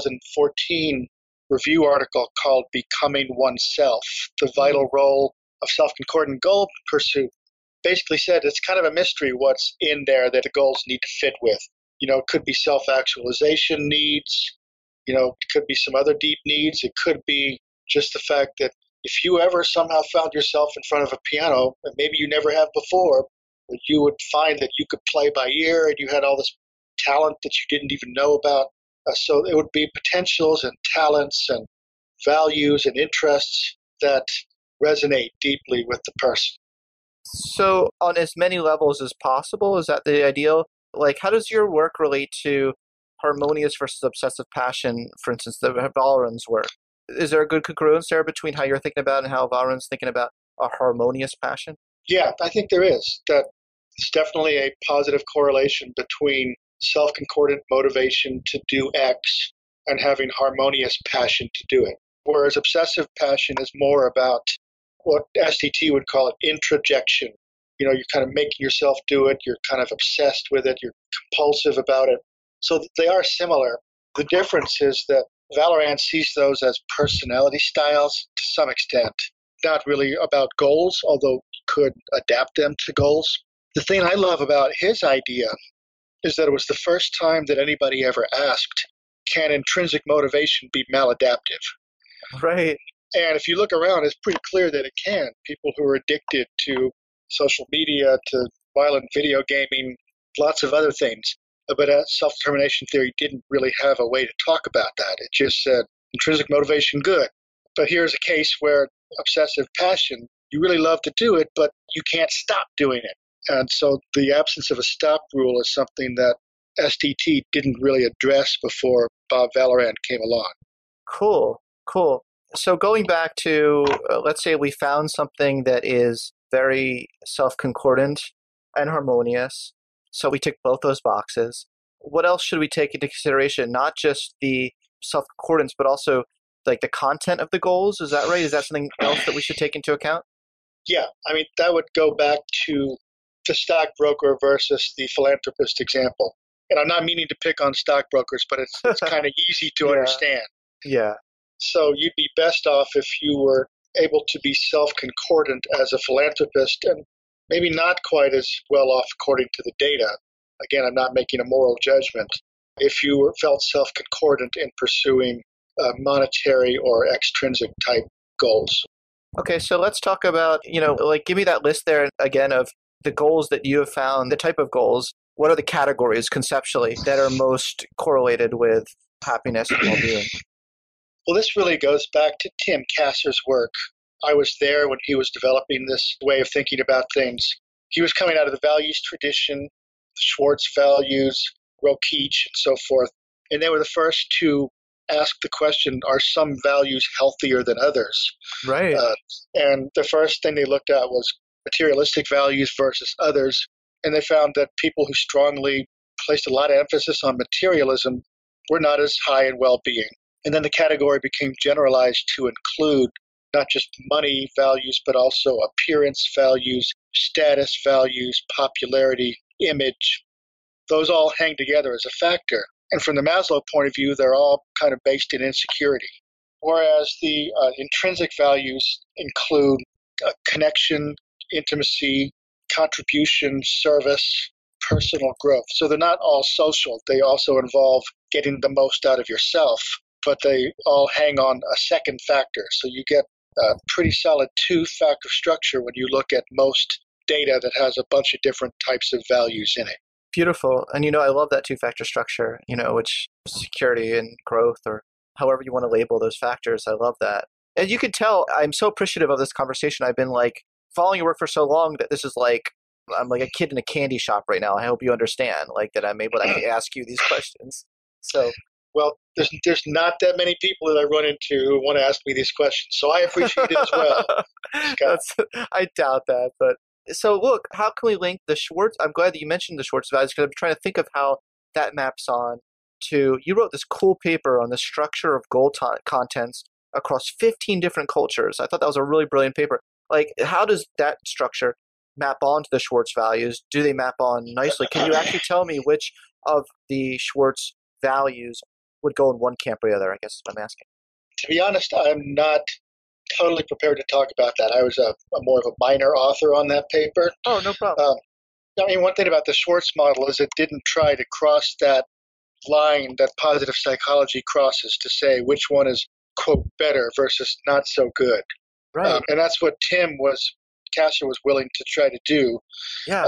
2014 review article called Becoming Oneself, the vital role of self-concordant goal pursuit, basically said it's kind of a mystery what's in there that the goals need to fit with. It could be self-actualization needs. It could be some other deep needs. It could be just the fact that if you ever somehow found yourself in front of a piano, and maybe you never have before, but you would find that you could play by ear and you had all this talent that you didn't even know about. So it would be potentials and talents and values and interests that resonate deeply with the person. So on as many levels as possible, is that the ideal? Like, how does your work relate to harmonious versus obsessive passion, for instance, the Valran's work? Is there a good congruence there between how you're thinking about and how Valran's thinking about a harmonious passion? Yeah, I think there is. That it's definitely a positive correlation between self-concordant motivation to do X and having harmonious passion to do it. Whereas obsessive passion is more about what STT would call it introjection. You're kind of making yourself do it. You're kind of obsessed with it. You're compulsive about it. So they are similar. The difference is that Valran sees those as personality styles to some extent, not really about goals, although you could adapt them to goals. The thing I love about his idea is that it was the first time that anybody ever asked, can intrinsic motivation be maladaptive? Right. And if you look around, it's pretty clear that it can. People who are addicted to social media, to violent video gaming, lots of other things. But self-determination theory didn't really have a way to talk about that. It just said intrinsic motivation, good. But here's a case where obsessive passion, you really love to do it, but you can't stop doing it. And so the absence of a stop rule is something that STT didn't really address before Bob Valran came along. Cool. So going back to, let's say we found something that is very self-concordant and harmonious. So we tick both those boxes. What else should we take into consideration? Not just the self-concordance, but also like the content of the goals. Is that right? Is that something else that we should take into account? Yeah, that would go back to the stockbroker versus the philanthropist example. And I'm not meaning to pick on stockbrokers, but it's kind of easy to understand. Yeah. So you'd be best off if you were able to be self-concordant as a philanthropist and maybe not quite as well off according to the data. Again, I'm not making a moral judgment. If you felt self-concordant in pursuing monetary or extrinsic type goals. Okay, so let's talk about, give me that list there again of the goals that you have found, the type of goals. What are the categories conceptually that are most correlated with happiness and well-being? Well, this really goes back to Tim Kasser's work. I was there when he was developing this way of thinking about things. He was coming out of the values tradition, the Schwartz values, Rokeach, and so forth. And they were the first to ask the question, are some values healthier than others? Right. And the first thing they looked at was materialistic values versus others. And they found that people who strongly placed a lot of emphasis on materialism were not as high in well-being. And then the category became generalized to include not just money values, but also appearance values, status values, popularity, image. Those all hang together as a factor. And from the Maslow point of view, they're all kind of based in insecurity. Whereas the intrinsic values include connection, intimacy, contribution, service, personal growth. So they're not all social. They also involve getting the most out of yourself, but they all hang on a second factor. So you get a pretty solid two-factor structure when you look at most data that has a bunch of different types of values in it. Beautiful. And, I love that two-factor structure, which security and growth or however you want to label those factors. I love that. And you can tell I'm so appreciative of this conversation. I've been following your work for so long that this is I'm like a kid in a candy shop right now. I hope you understand that I'm able to actually ask you these questions. So, well, there's not that many people that I run into who want to ask me these questions. So I appreciate it as well. I doubt that, but so look, how can we link the Schwartz? I'm glad that you mentioned the Schwartz values because I'm trying to think of how that maps on to, you wrote this cool paper on the structure of goal contents across 15 different cultures. I thought that was a really brilliant paper. How does that structure map onto the Schwartz values? Do they map on nicely? Can you actually tell me which of the Schwartz values would go in one camp or the other, I guess is what I'm asking. To be honest, I'm not totally prepared to talk about that. I was a more of a minor author on that paper. Oh, no problem. I mean, one thing about the Schwartz model is it didn't try to cross that line that positive psychology crosses to say which one is, quote, better versus not so good. Right. And that's what Kasser was willing to try to do. Yeah.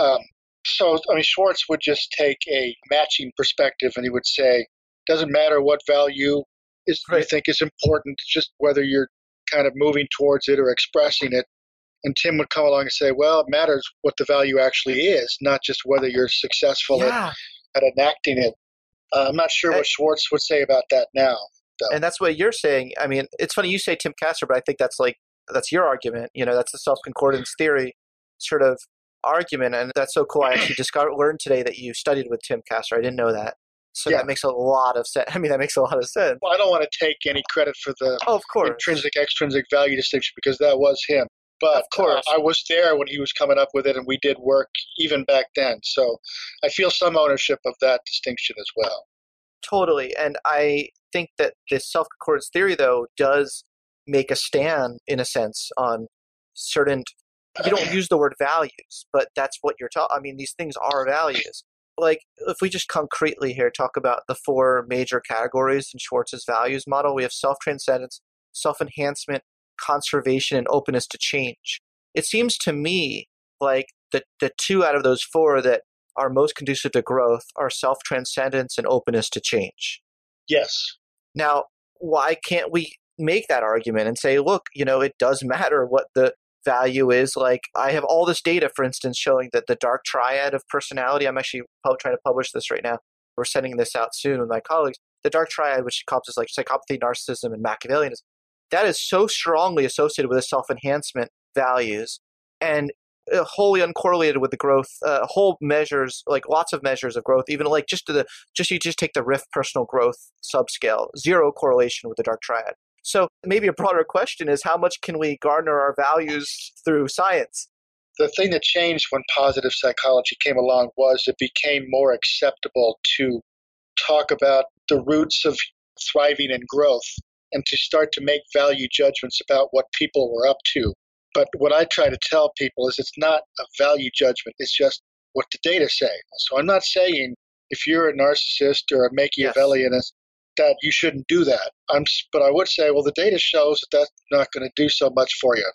So, I mean, Schwartz would just take a matching perspective and he would say, doesn't matter what value you think is important, just whether you're kind of moving towards it or expressing it. And Tim would come along and say, well, it matters what the value actually is, not just whether you're successful at enacting it. I'm not sure what Schwartz would say about that now, though. And that's what you're saying. I mean, it's funny you say Tim Kasser, but I think that's your argument. That's the self-concordance theory sort of argument, and that's so cool. I actually learned today that you studied with Tim Kasser. I didn't know that. So that makes a lot of sense. I mean, that makes a lot of sense. Well, I don't want to take any credit for the of course. intrinsic, extrinsic value distinction because that was him. But of course. I was there when he was coming up with it, and we did work even back then. So I feel some ownership of that distinction as well. Totally. And I think that this self-concordance theory, though, does make a stand, in a sense, on certain – you don't use the word values, but that's what you're talking – I mean, these things are values. Like, if we just concretely here talk about the four major categories in Schwartz's values model, we have self-transcendence, self-enhancement, conservation, and openness to change. It seems to me like the two out of those four that are most conducive to growth are self-transcendence and openness to change. Yes. Now, why can't we make that argument and say, look, it does matter what the value is? Like, I have all this data, for instance, showing that the dark triad of personality, I'm actually trying to publish this right now. We're sending this out soon with my colleagues. The dark triad, which encompasses like psychopathy, narcissism, and Machiavellianism, that is so strongly associated with the self-enhancement values and wholly uncorrelated with the growth, whole measures, like lots of measures of growth, even like you just take the RIF personal growth subscale, zero correlation with the dark triad. So maybe a broader question is, how much can we garner our values through science? The thing that changed when positive psychology came along was it became more acceptable to talk about the roots of thriving and growth and to start to make value judgments about what people were up to. But what I try to tell people is it's not a value judgment. It's just what the data say. So I'm not saying if you're a narcissist or a Machiavellianist that you shouldn't do that. But I would say, well, the data shows that that's not going to do so much for you.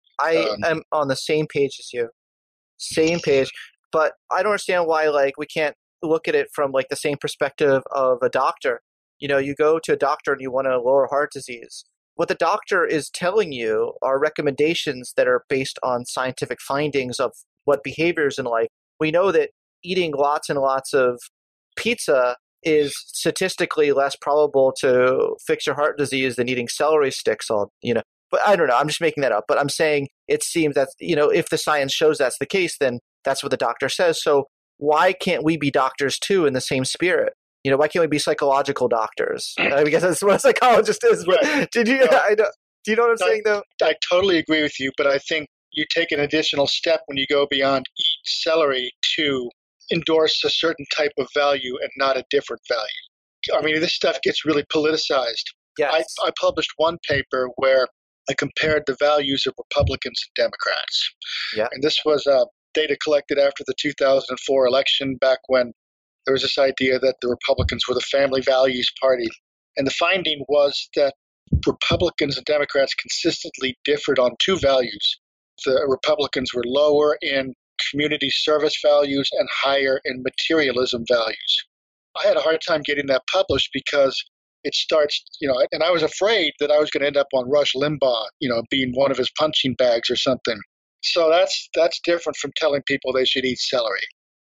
I am on the same page as you. Same page. But I don't understand why we can't look at it from the same perspective of a doctor. You go to a doctor and you want to lower heart disease. What the doctor is telling you are recommendations that are based on scientific findings of what behaviors in life. We know that eating lots and lots of pizza is statistically less probable to fix your heart disease than eating celery sticks But I don't know. I'm just making that up. But I'm saying it seems that, if the science shows that's the case, then that's what the doctor says. So why can't we be doctors too in the same spirit? Why can't we be psychological doctors? I guess that's what a psychologist is. But right. do you know what I'm saying, though? I totally agree with you, but I think you take an additional step when you go beyond eat celery to endorse a certain type of value and not a different value. I mean, this stuff gets really politicized. Yes. I published one paper where I compared the values of Republicans and Democrats. Yeah. And this was data collected after the 2004 election, back when there was this idea that the Republicans were the family values party. And the finding was that Republicans and Democrats consistently differed on two values. The Republicans were lower in community service values and higher in materialism values. I had a hard time getting that published because it starts, and I was afraid that I was going to end up on Rush Limbaugh, being one of his punching bags or something. So that's different from telling people they should eat celery.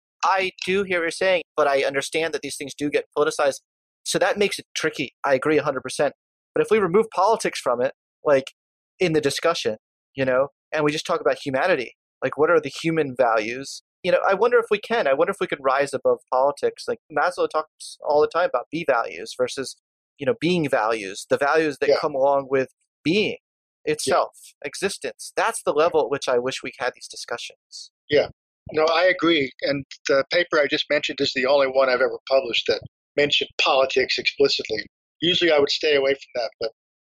I do hear what you're saying, but I understand that these things do get politicized. So that makes it tricky. I agree 100%. But if we remove politics from it, in the discussion, and we just talk about humanity, what are the human values? I wonder if we can. I wonder if we could rise above politics. Maslow talks all the time about be values versus, being values, the values that come along with being itself, existence. That's the level at which I wish we had these discussions. Yeah. No, I agree. And the paper I just mentioned is the only one I've ever published that mentioned politics explicitly. Usually I would stay away from that, but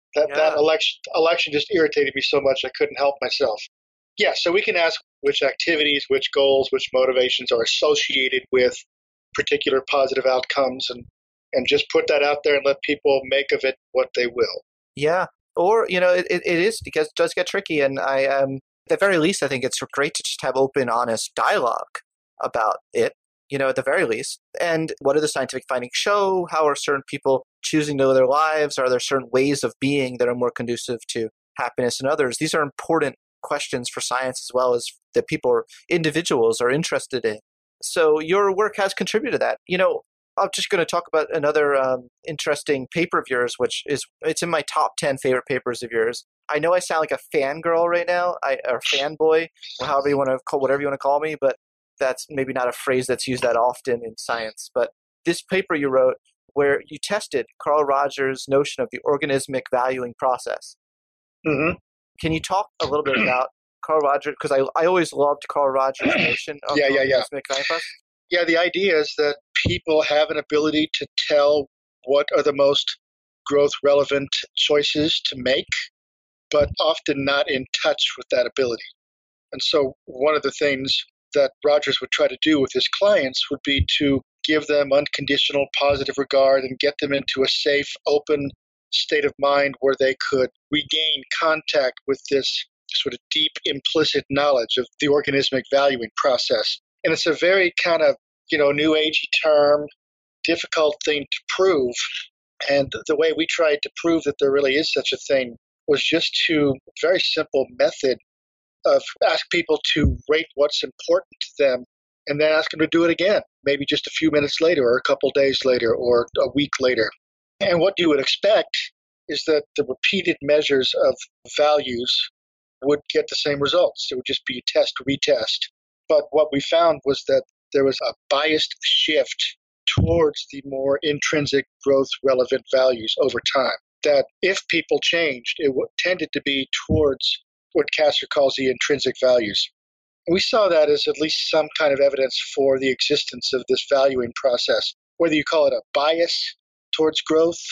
That election just irritated me so much I couldn't help myself. Yeah, so we can ask which activities, which goals, which motivations are associated with particular positive outcomes, and just put that out there and let people make of it what they will. Yeah. Or, it is because it does get tricky. And at the very least, I think it's great to just have open, honest dialogue about it, at the very least. And what do the scientific findings show? How are certain people choosing to live their lives? Are there certain ways of being that are more conducive to happiness than others? These are important questions for science as well as that individuals are interested in. So your work has contributed to that. I'm just going to talk about another interesting paper of yours, it's in my top 10 favorite papers of yours. I know I sound like a fangirl right now, or fanboy, or whatever you want to call me, but that's maybe not a phrase that's used that often in science. But this paper you wrote where you tested Carl Rogers' notion of the organismic valuing process. Mm-hmm. Can you talk a little bit about Carl Rogers? Because I always loved Carl Rogers' notion of the organismic valuing process. Yeah, the idea is that people have an ability to tell what are the most growth relevant choices to make, but often not in touch with that ability. And so one of the things that Rogers would try to do with his clients would be to give them unconditional positive regard and get them into a safe, open state of mind where they could regain contact with this sort of deep implicit knowledge of the organismic valuing process. And it's a very kind of, new agey term, difficult thing to prove. And the way we tried to prove that there really is such a thing was just to a very simple method of ask people to rate what's important to them and then ask them to do it again, maybe just a few minutes later or a couple days later or a week later. And what you would expect is that the repeated measures of values would get the same results. It would just be test, retest. But what we found was that there was a biased shift towards the more intrinsic growth relevant values over time. That if people changed, it tended to be towards what Kasser calls the intrinsic values. And we saw that as at least some kind of evidence for the existence of this valuing process. Whether you call it a bias towards growth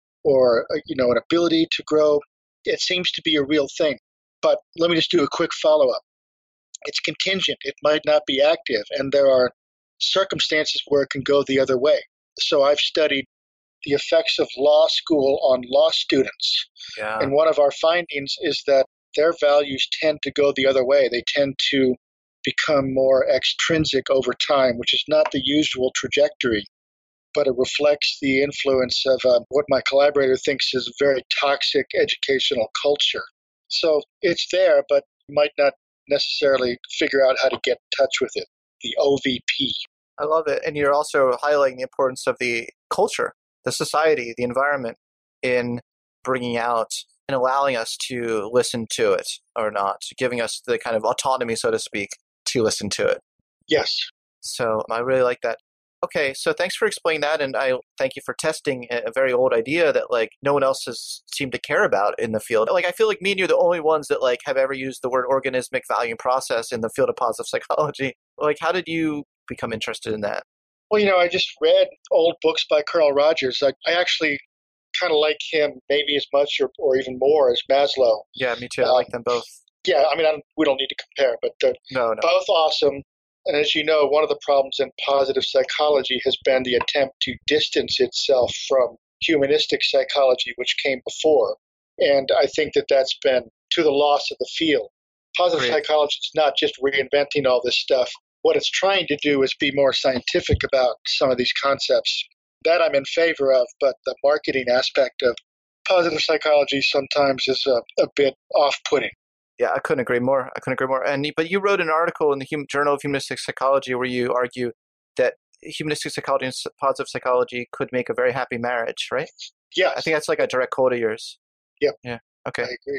or an ability to grow, it seems to be a real thing. But let me just do a quick follow-up. It's contingent. It might not be active, and there are circumstances where it can go the other way. So I've studied the effects of law school on law students. Yeah. And one of our findings is that their values tend to go the other way. They tend to become more extrinsic over time, which is not the usual trajectory, but it reflects the influence of what my collaborator thinks is a very toxic educational culture. So it's there, but you might not necessarily figure out how to get in touch with it, the OVP. I love it. And you're also highlighting the importance of the culture, the society, the environment in bringing out and allowing us to listen to it or not, giving us the kind of autonomy, so to speak, to listen to it. Yes. So I really like that. Okay, so thanks for explaining that, and I thank you for testing a very old idea that no one else has seemed to care about in the field. I feel like me and you are the only ones that have ever used the word organismic valuing process in the field of positive psychology. How did you become interested in that? Well, I just read old books by Carl Rogers. I actually kind of like him maybe as much or even more as Maslow. Yeah, me too. I like them both. Yeah, we don't need to compare, but they're both awesome. And as you know, one of the problems in positive psychology has been the attempt to distance itself from humanistic psychology, which came before. And I think that that's been to the loss of the field. Positive psychology is not just reinventing all this stuff. What it's trying to do is be more scientific about some of these concepts. That I'm in favor of, but the marketing aspect of positive psychology sometimes is a bit off-putting. Yeah, I couldn't agree more. But you wrote an article in the Journal of Humanistic Psychology where you argue that humanistic psychology and positive psychology could make a very happy marriage, right? Yeah. I think that's a direct quote of yours. Yep. Yeah. Okay. I agree.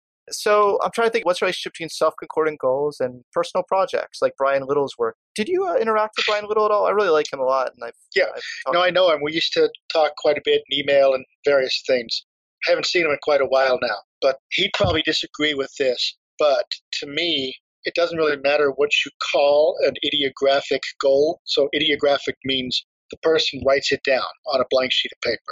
So I'm trying to think what's the relationship between self-concordant goals and personal projects like Brian Little's work. Did you interact with Brian Little at all? I really like him a lot. And I know him. We used to talk quite a bit in email and various things. I haven't seen him in quite a while now, but he'd probably disagree with this. But to me, it doesn't really matter what you call an ideographic goal. So ideographic means the person writes it down on a blank sheet of paper.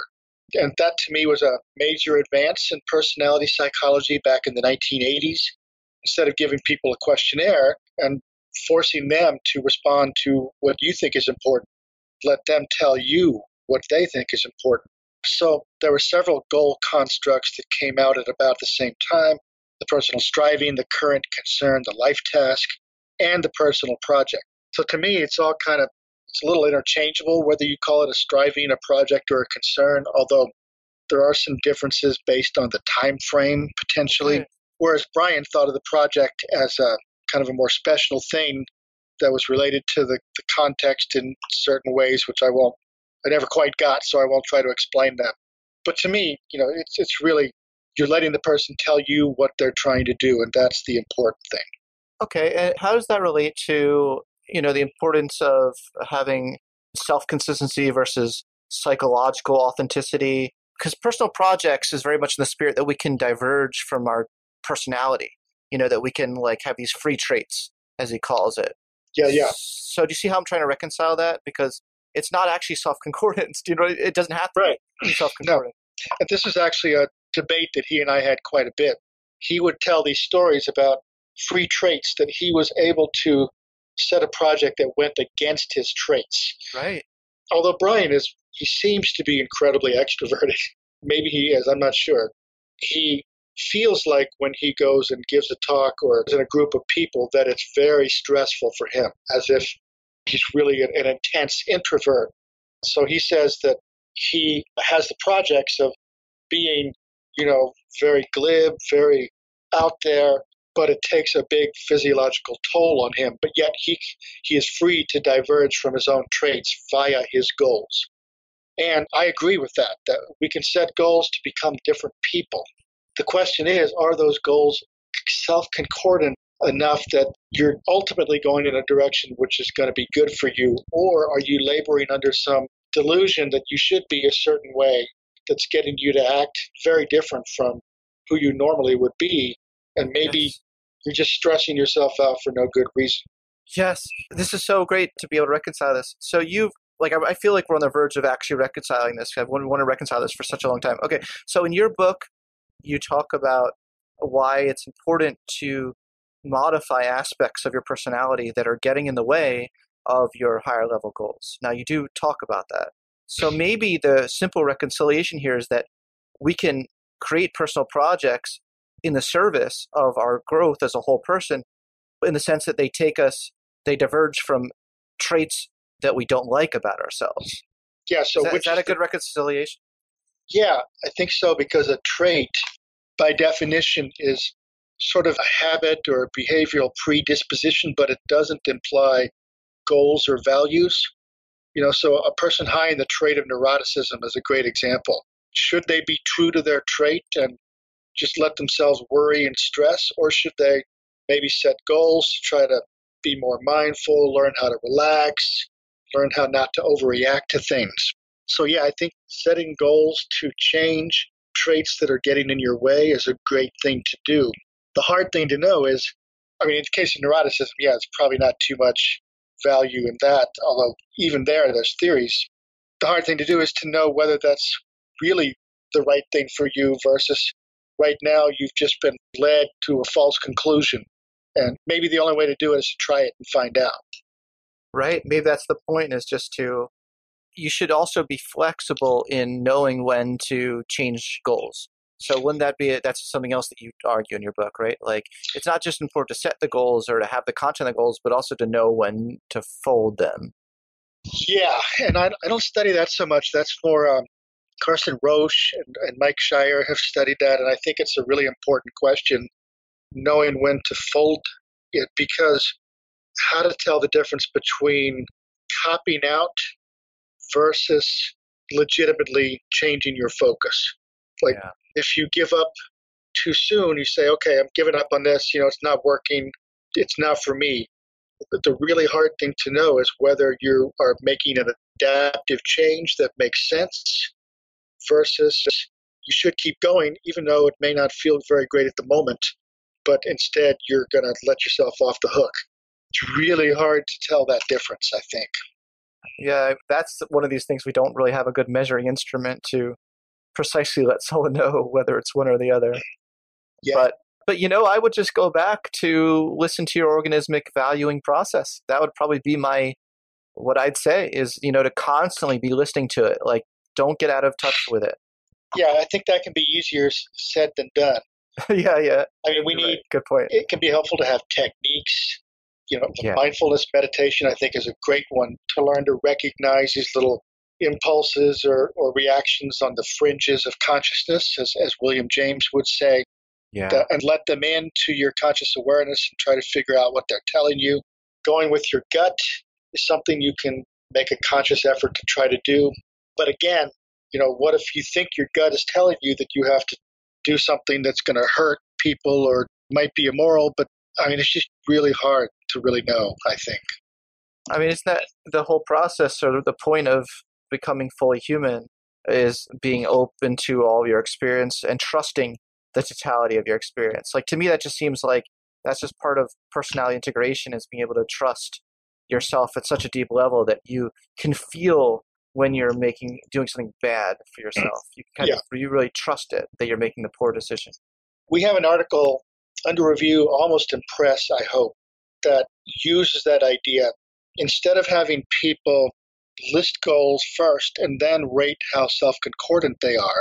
And that to me was a major advance in personality psychology back in the 1980s. Instead of giving people a questionnaire and forcing them to respond to what you think is important, let them tell you what they think is important. So there were several goal constructs that came out at about the same time: the personal striving, the current concern, the life task, and the personal project. So to me, it's all it's a little interchangeable, whether you call it a striving, a project, or a concern, although there are some differences based on the time frame potentially. Whereas Brian thought of the project as a kind of a more special thing that was related to the context in certain ways, which I never quite got, so I won't try to explain them. But to me, it's really, you're letting the person tell you what they're trying to do, and that's the important thing. Okay, and how does that relate to, the importance of having self-consistency versus psychological authenticity? Because personal projects is very much in the spirit that we can diverge from our personality, that we can have these free traits, as he calls it. Yeah. So do you see how I'm trying to reconcile that? Because it's not actually self-concordance. It doesn't have to be self-concordant. No. And this is actually a debate that he and I had quite a bit. He would tell these stories about free traits that he was able to set a project that went against his traits. Right. Although Brian he seems to be incredibly extroverted. Maybe he is, I'm not sure. He feels like when he goes and gives a talk or is in a group of people that it's very stressful for him, as if he's really an intense introvert. So he says that he has the projects of being, very glib, very out there, but it takes a big physiological toll on him. But yet he is free to diverge from his own traits via his goals. And I agree with that we can set goals to become different people. The question is, are those goals self-concordant enough that you're ultimately going in a direction which is going to be good for you, or are you laboring under some delusion that you should be a certain way that's getting you to act very different from who you normally would be, and maybe you're just stressing yourself out for no good reason. Yes, this is so great to be able to reconcile this. So I feel like we're on the verge of actually reconciling this. I've wanted to reconcile this for such a long time. Okay, so in your book, you talk about why it's important to modify aspects of your personality that are getting in the way of your higher level goals. Now, you do talk about that. So maybe the simple reconciliation here is that we can create personal projects in the service of our growth as a whole person, in the sense that they diverge from traits that we don't like about ourselves. Yeah, so is that a good reconciliation? Yeah, I think so, because a trait, by definition, is sort of a habit or a behavioral predisposition, but it doesn't imply goals or values. So a person high in the trait of neuroticism is a great example. Should they be true to their trait and just let themselves worry and stress, or should they maybe set goals to try to be more mindful, learn how to relax, learn how not to overreact to things? So yeah, I think setting goals to change traits that are getting in your way is a great thing to do. The hard thing to know is, in the case of neuroticism, it's probably not too much value in that, although even there's theories. The hard thing to do is to know whether that's really the right thing for you versus right now you've just been led to a false conclusion. And maybe the only way to do it is to try it and find out. Right. Maybe that's the point, is just you should also be flexible in knowing when to change goals. So wouldn't that be that's something else that you argue in your book, right? It's not just important to set the goals or to have the content of the goals, but also to know when to fold them. Yeah, and I don't study that so much. That's for Carson Roche and Mike Shire have studied that, and I think it's a really important question, knowing when to fold it, because how to tell the difference between topping out versus legitimately changing your focus. If you give up too soon, you say, okay, I'm giving up on this, it's not working, it's not for me. But the really hard thing to know is whether you are making an adaptive change that makes sense versus you should keep going, even though it may not feel very great at the moment, but instead you're going to let yourself off the hook. It's really hard to tell that difference, I think. Yeah, that's one of these things we don't really have a good measuring instrument to precisely let someone know whether it's one or the other. Yeah. But I would just go back to listen to your organismic valuing process. That would probably be what I'd say is, to constantly be listening to it. Like, don't get out of touch with it. Yeah, I think that can be easier said than done. Yeah. I mean, we need, right. Good point. It can be helpful to have techniques. Mindfulness meditation, I think, is a great one to learn to recognize these little impulses or reactions on the fringes of consciousness, as William James would say, and let them into your conscious awareness and try to figure out what they're telling you. Going with your gut is something you can make a conscious effort to try to do. But again, what if you think your gut is telling you that you have to do something that's going to hurt people or might be immoral? But I mean, it's just really hard to really know, I think. I mean, isn't that the whole process, or the point of becoming fully human, is being open to all of your experience and trusting the totality of your experience? Like, to me, that just seems like that's just part of personality integration, is being able to trust yourself at such a deep level that you can feel when you're doing something bad for yourself. You you really trust it that you're making the poor decision. We have an article under review, almost in press, I hope, that uses that idea. Instead of having people list goals first and then rate how self-concordant they are,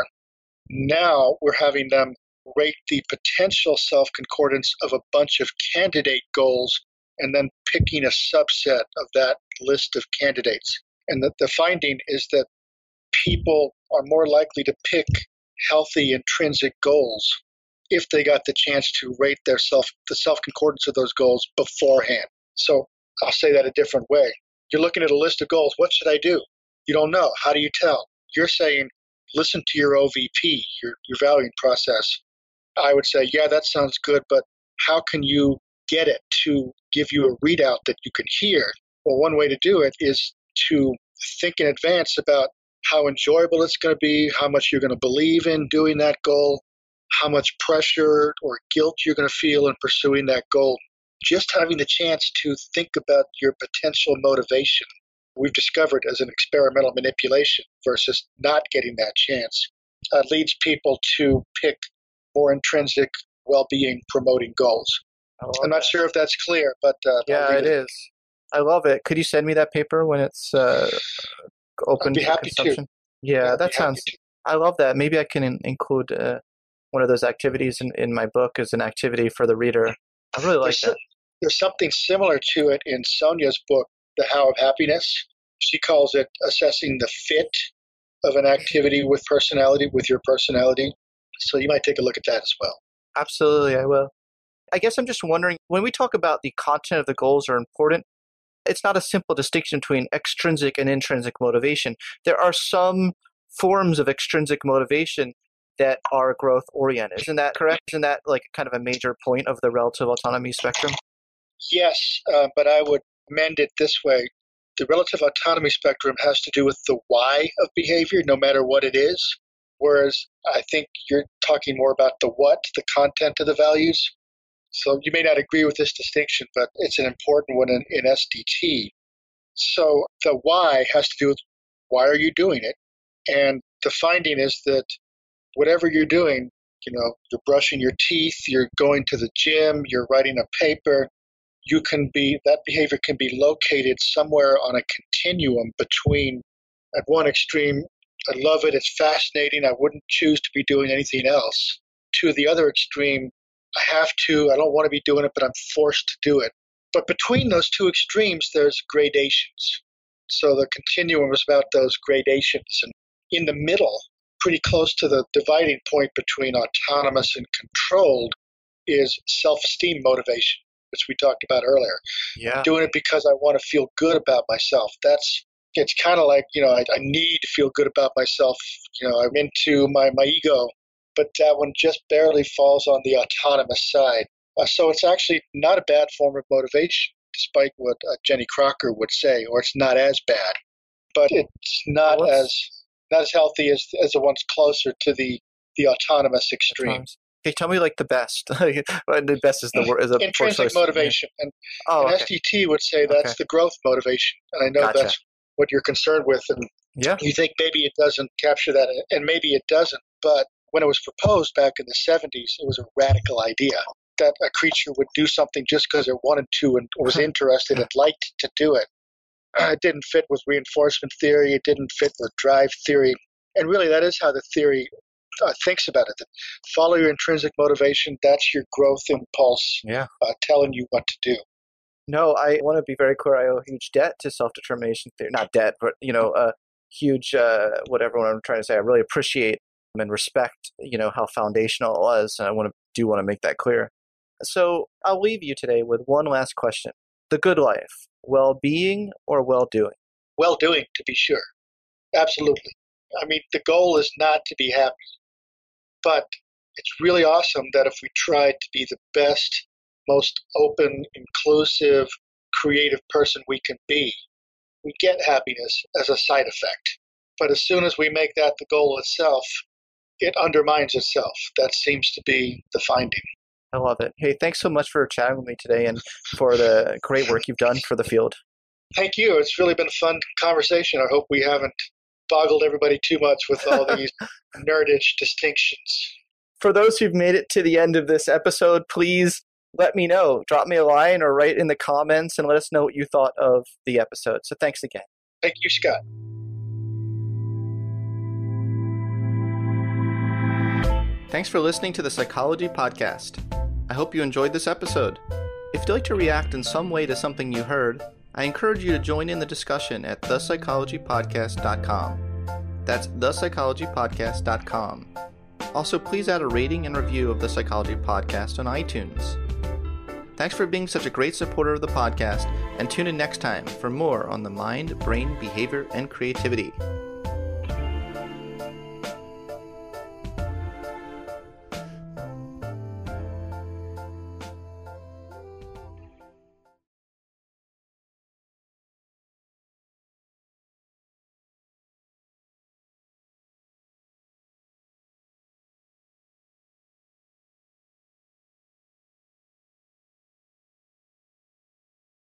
now we're having them rate the potential self-concordance of a bunch of candidate goals and then picking a subset of that list of candidates. And the finding is that people are more likely to pick healthy intrinsic goals if they got the chance to rate the self-concordance of those goals beforehand. So I'll say that a different way. You're looking at a list of goals. What should I do? You don't know. How do you tell? You're saying, listen to your OVP, your valuing process. I would say, yeah, that sounds good, but how can you get it to give you a readout that you can hear? Well, one way to do it is to think in advance about how enjoyable it's going to be, how much you're going to believe in doing that goal, how much pressure or guilt you're going to feel in pursuing that goal. Just having the chance to think about your potential motivation, we've discovered as an experimental manipulation versus not getting that chance, leads people to pick more intrinsic well-being promoting goals. I'm not sure if that's clear, but yeah, it is. I love it. Could you send me that paper when it's open to consumption? Yeah, that sounds. I love that. Maybe I can include one of those activities in my book as an activity for the reader. I really like that. There's something similar to it in Sonia's book, The How of Happiness. She calls it assessing the fit of an activity with your personality. So you might take a look at that as well. Absolutely, I will. I guess I'm just wondering, when we talk about the content of the goals are important, it's not a simple distinction between extrinsic and intrinsic motivation. There are some forms of extrinsic motivation that are growth-oriented. Isn't that correct? Isn't that like kind of a major point of the relative autonomy spectrum? Yes, but I would amend it this way. The relative autonomy spectrum has to do with the why of behavior, no matter what it is, whereas I think you're talking more about the what, the content of the values. So you may not agree with this distinction, but it's an important one in SDT. So the why has to do with why are you doing it? And the finding is that whatever you're doing, you're brushing your teeth, you're going to the gym, you're writing a paper, that behavior can be located somewhere on a continuum between, at one extreme, I love it, it's fascinating, I wouldn't choose to be doing anything else, to the other extreme, I have to, I don't want to be doing it, but I'm forced to do it. But between those two extremes, there's gradations. So the continuum is about those gradations. And in the middle, pretty close to the dividing point between autonomous and controlled, is self-esteem motivation, which we talked about earlier. Yeah. Doing it because I want to feel good about myself. It's kind of like, I need to feel good about myself. I'm into my ego, but that one just barely falls on the autonomous side. So it's actually not a bad form of motivation, despite what Jenny Crocker would say, or it's not as bad. But it's not as healthy as the ones closer to the autonomous extreme. Okay, tell me like the best. The best is the word. Is a intrinsic motivation, and SDT would say that's the growth motivation. And I know that's what you're concerned with, and you think maybe it doesn't capture that, and maybe it doesn't. but when it was proposed back in the 70s, it was a radical idea that a creature would do something just because it wanted to and was interested and liked to do it. It didn't fit with reinforcement theory. It didn't fit with drive theory. And really, that is how the theory thinks about it. That follow your intrinsic motivation. That's your growth impulse telling you what to do. No, I want to be very clear. I owe a huge debt to self-determination theory. Not debt, but, a huge, whatever I'm trying to say. I really appreciate and respect, how foundational it was. And I want to make that clear. So I'll leave you today with one last question. The good life, well-being or well-doing? Well-doing, to be sure. Absolutely. I mean, the goal is not to be happy, but it's really awesome that if we try to be the best, most open, inclusive, creative person we can be, we get happiness as a side effect. But as soon as we make that the goal itself, it undermines itself. That seems to be the finding. I love it. Hey, thanks so much for chatting with me today and for the great work you've done for the field. Thank you. It's really been a fun conversation. I hope we haven't boggled everybody too much with all these nerdish distinctions. For those who've made it to the end of this episode, please let me know. Drop me a line or write in the comments and let us know what you thought of the episode. So thanks again. Thank you, Scott. Thanks for listening to the Psychology Podcast. I hope you enjoyed this episode. If you'd like to react in some way to something you heard, I encourage you to join in the discussion at thepsychologypodcast.com. That's thepsychologypodcast.com. Also, please add a rating and review of The Psychology Podcast on iTunes. Thanks for being such a great supporter of the podcast, and tune in next time for more on the mind, brain, behavior, and creativity.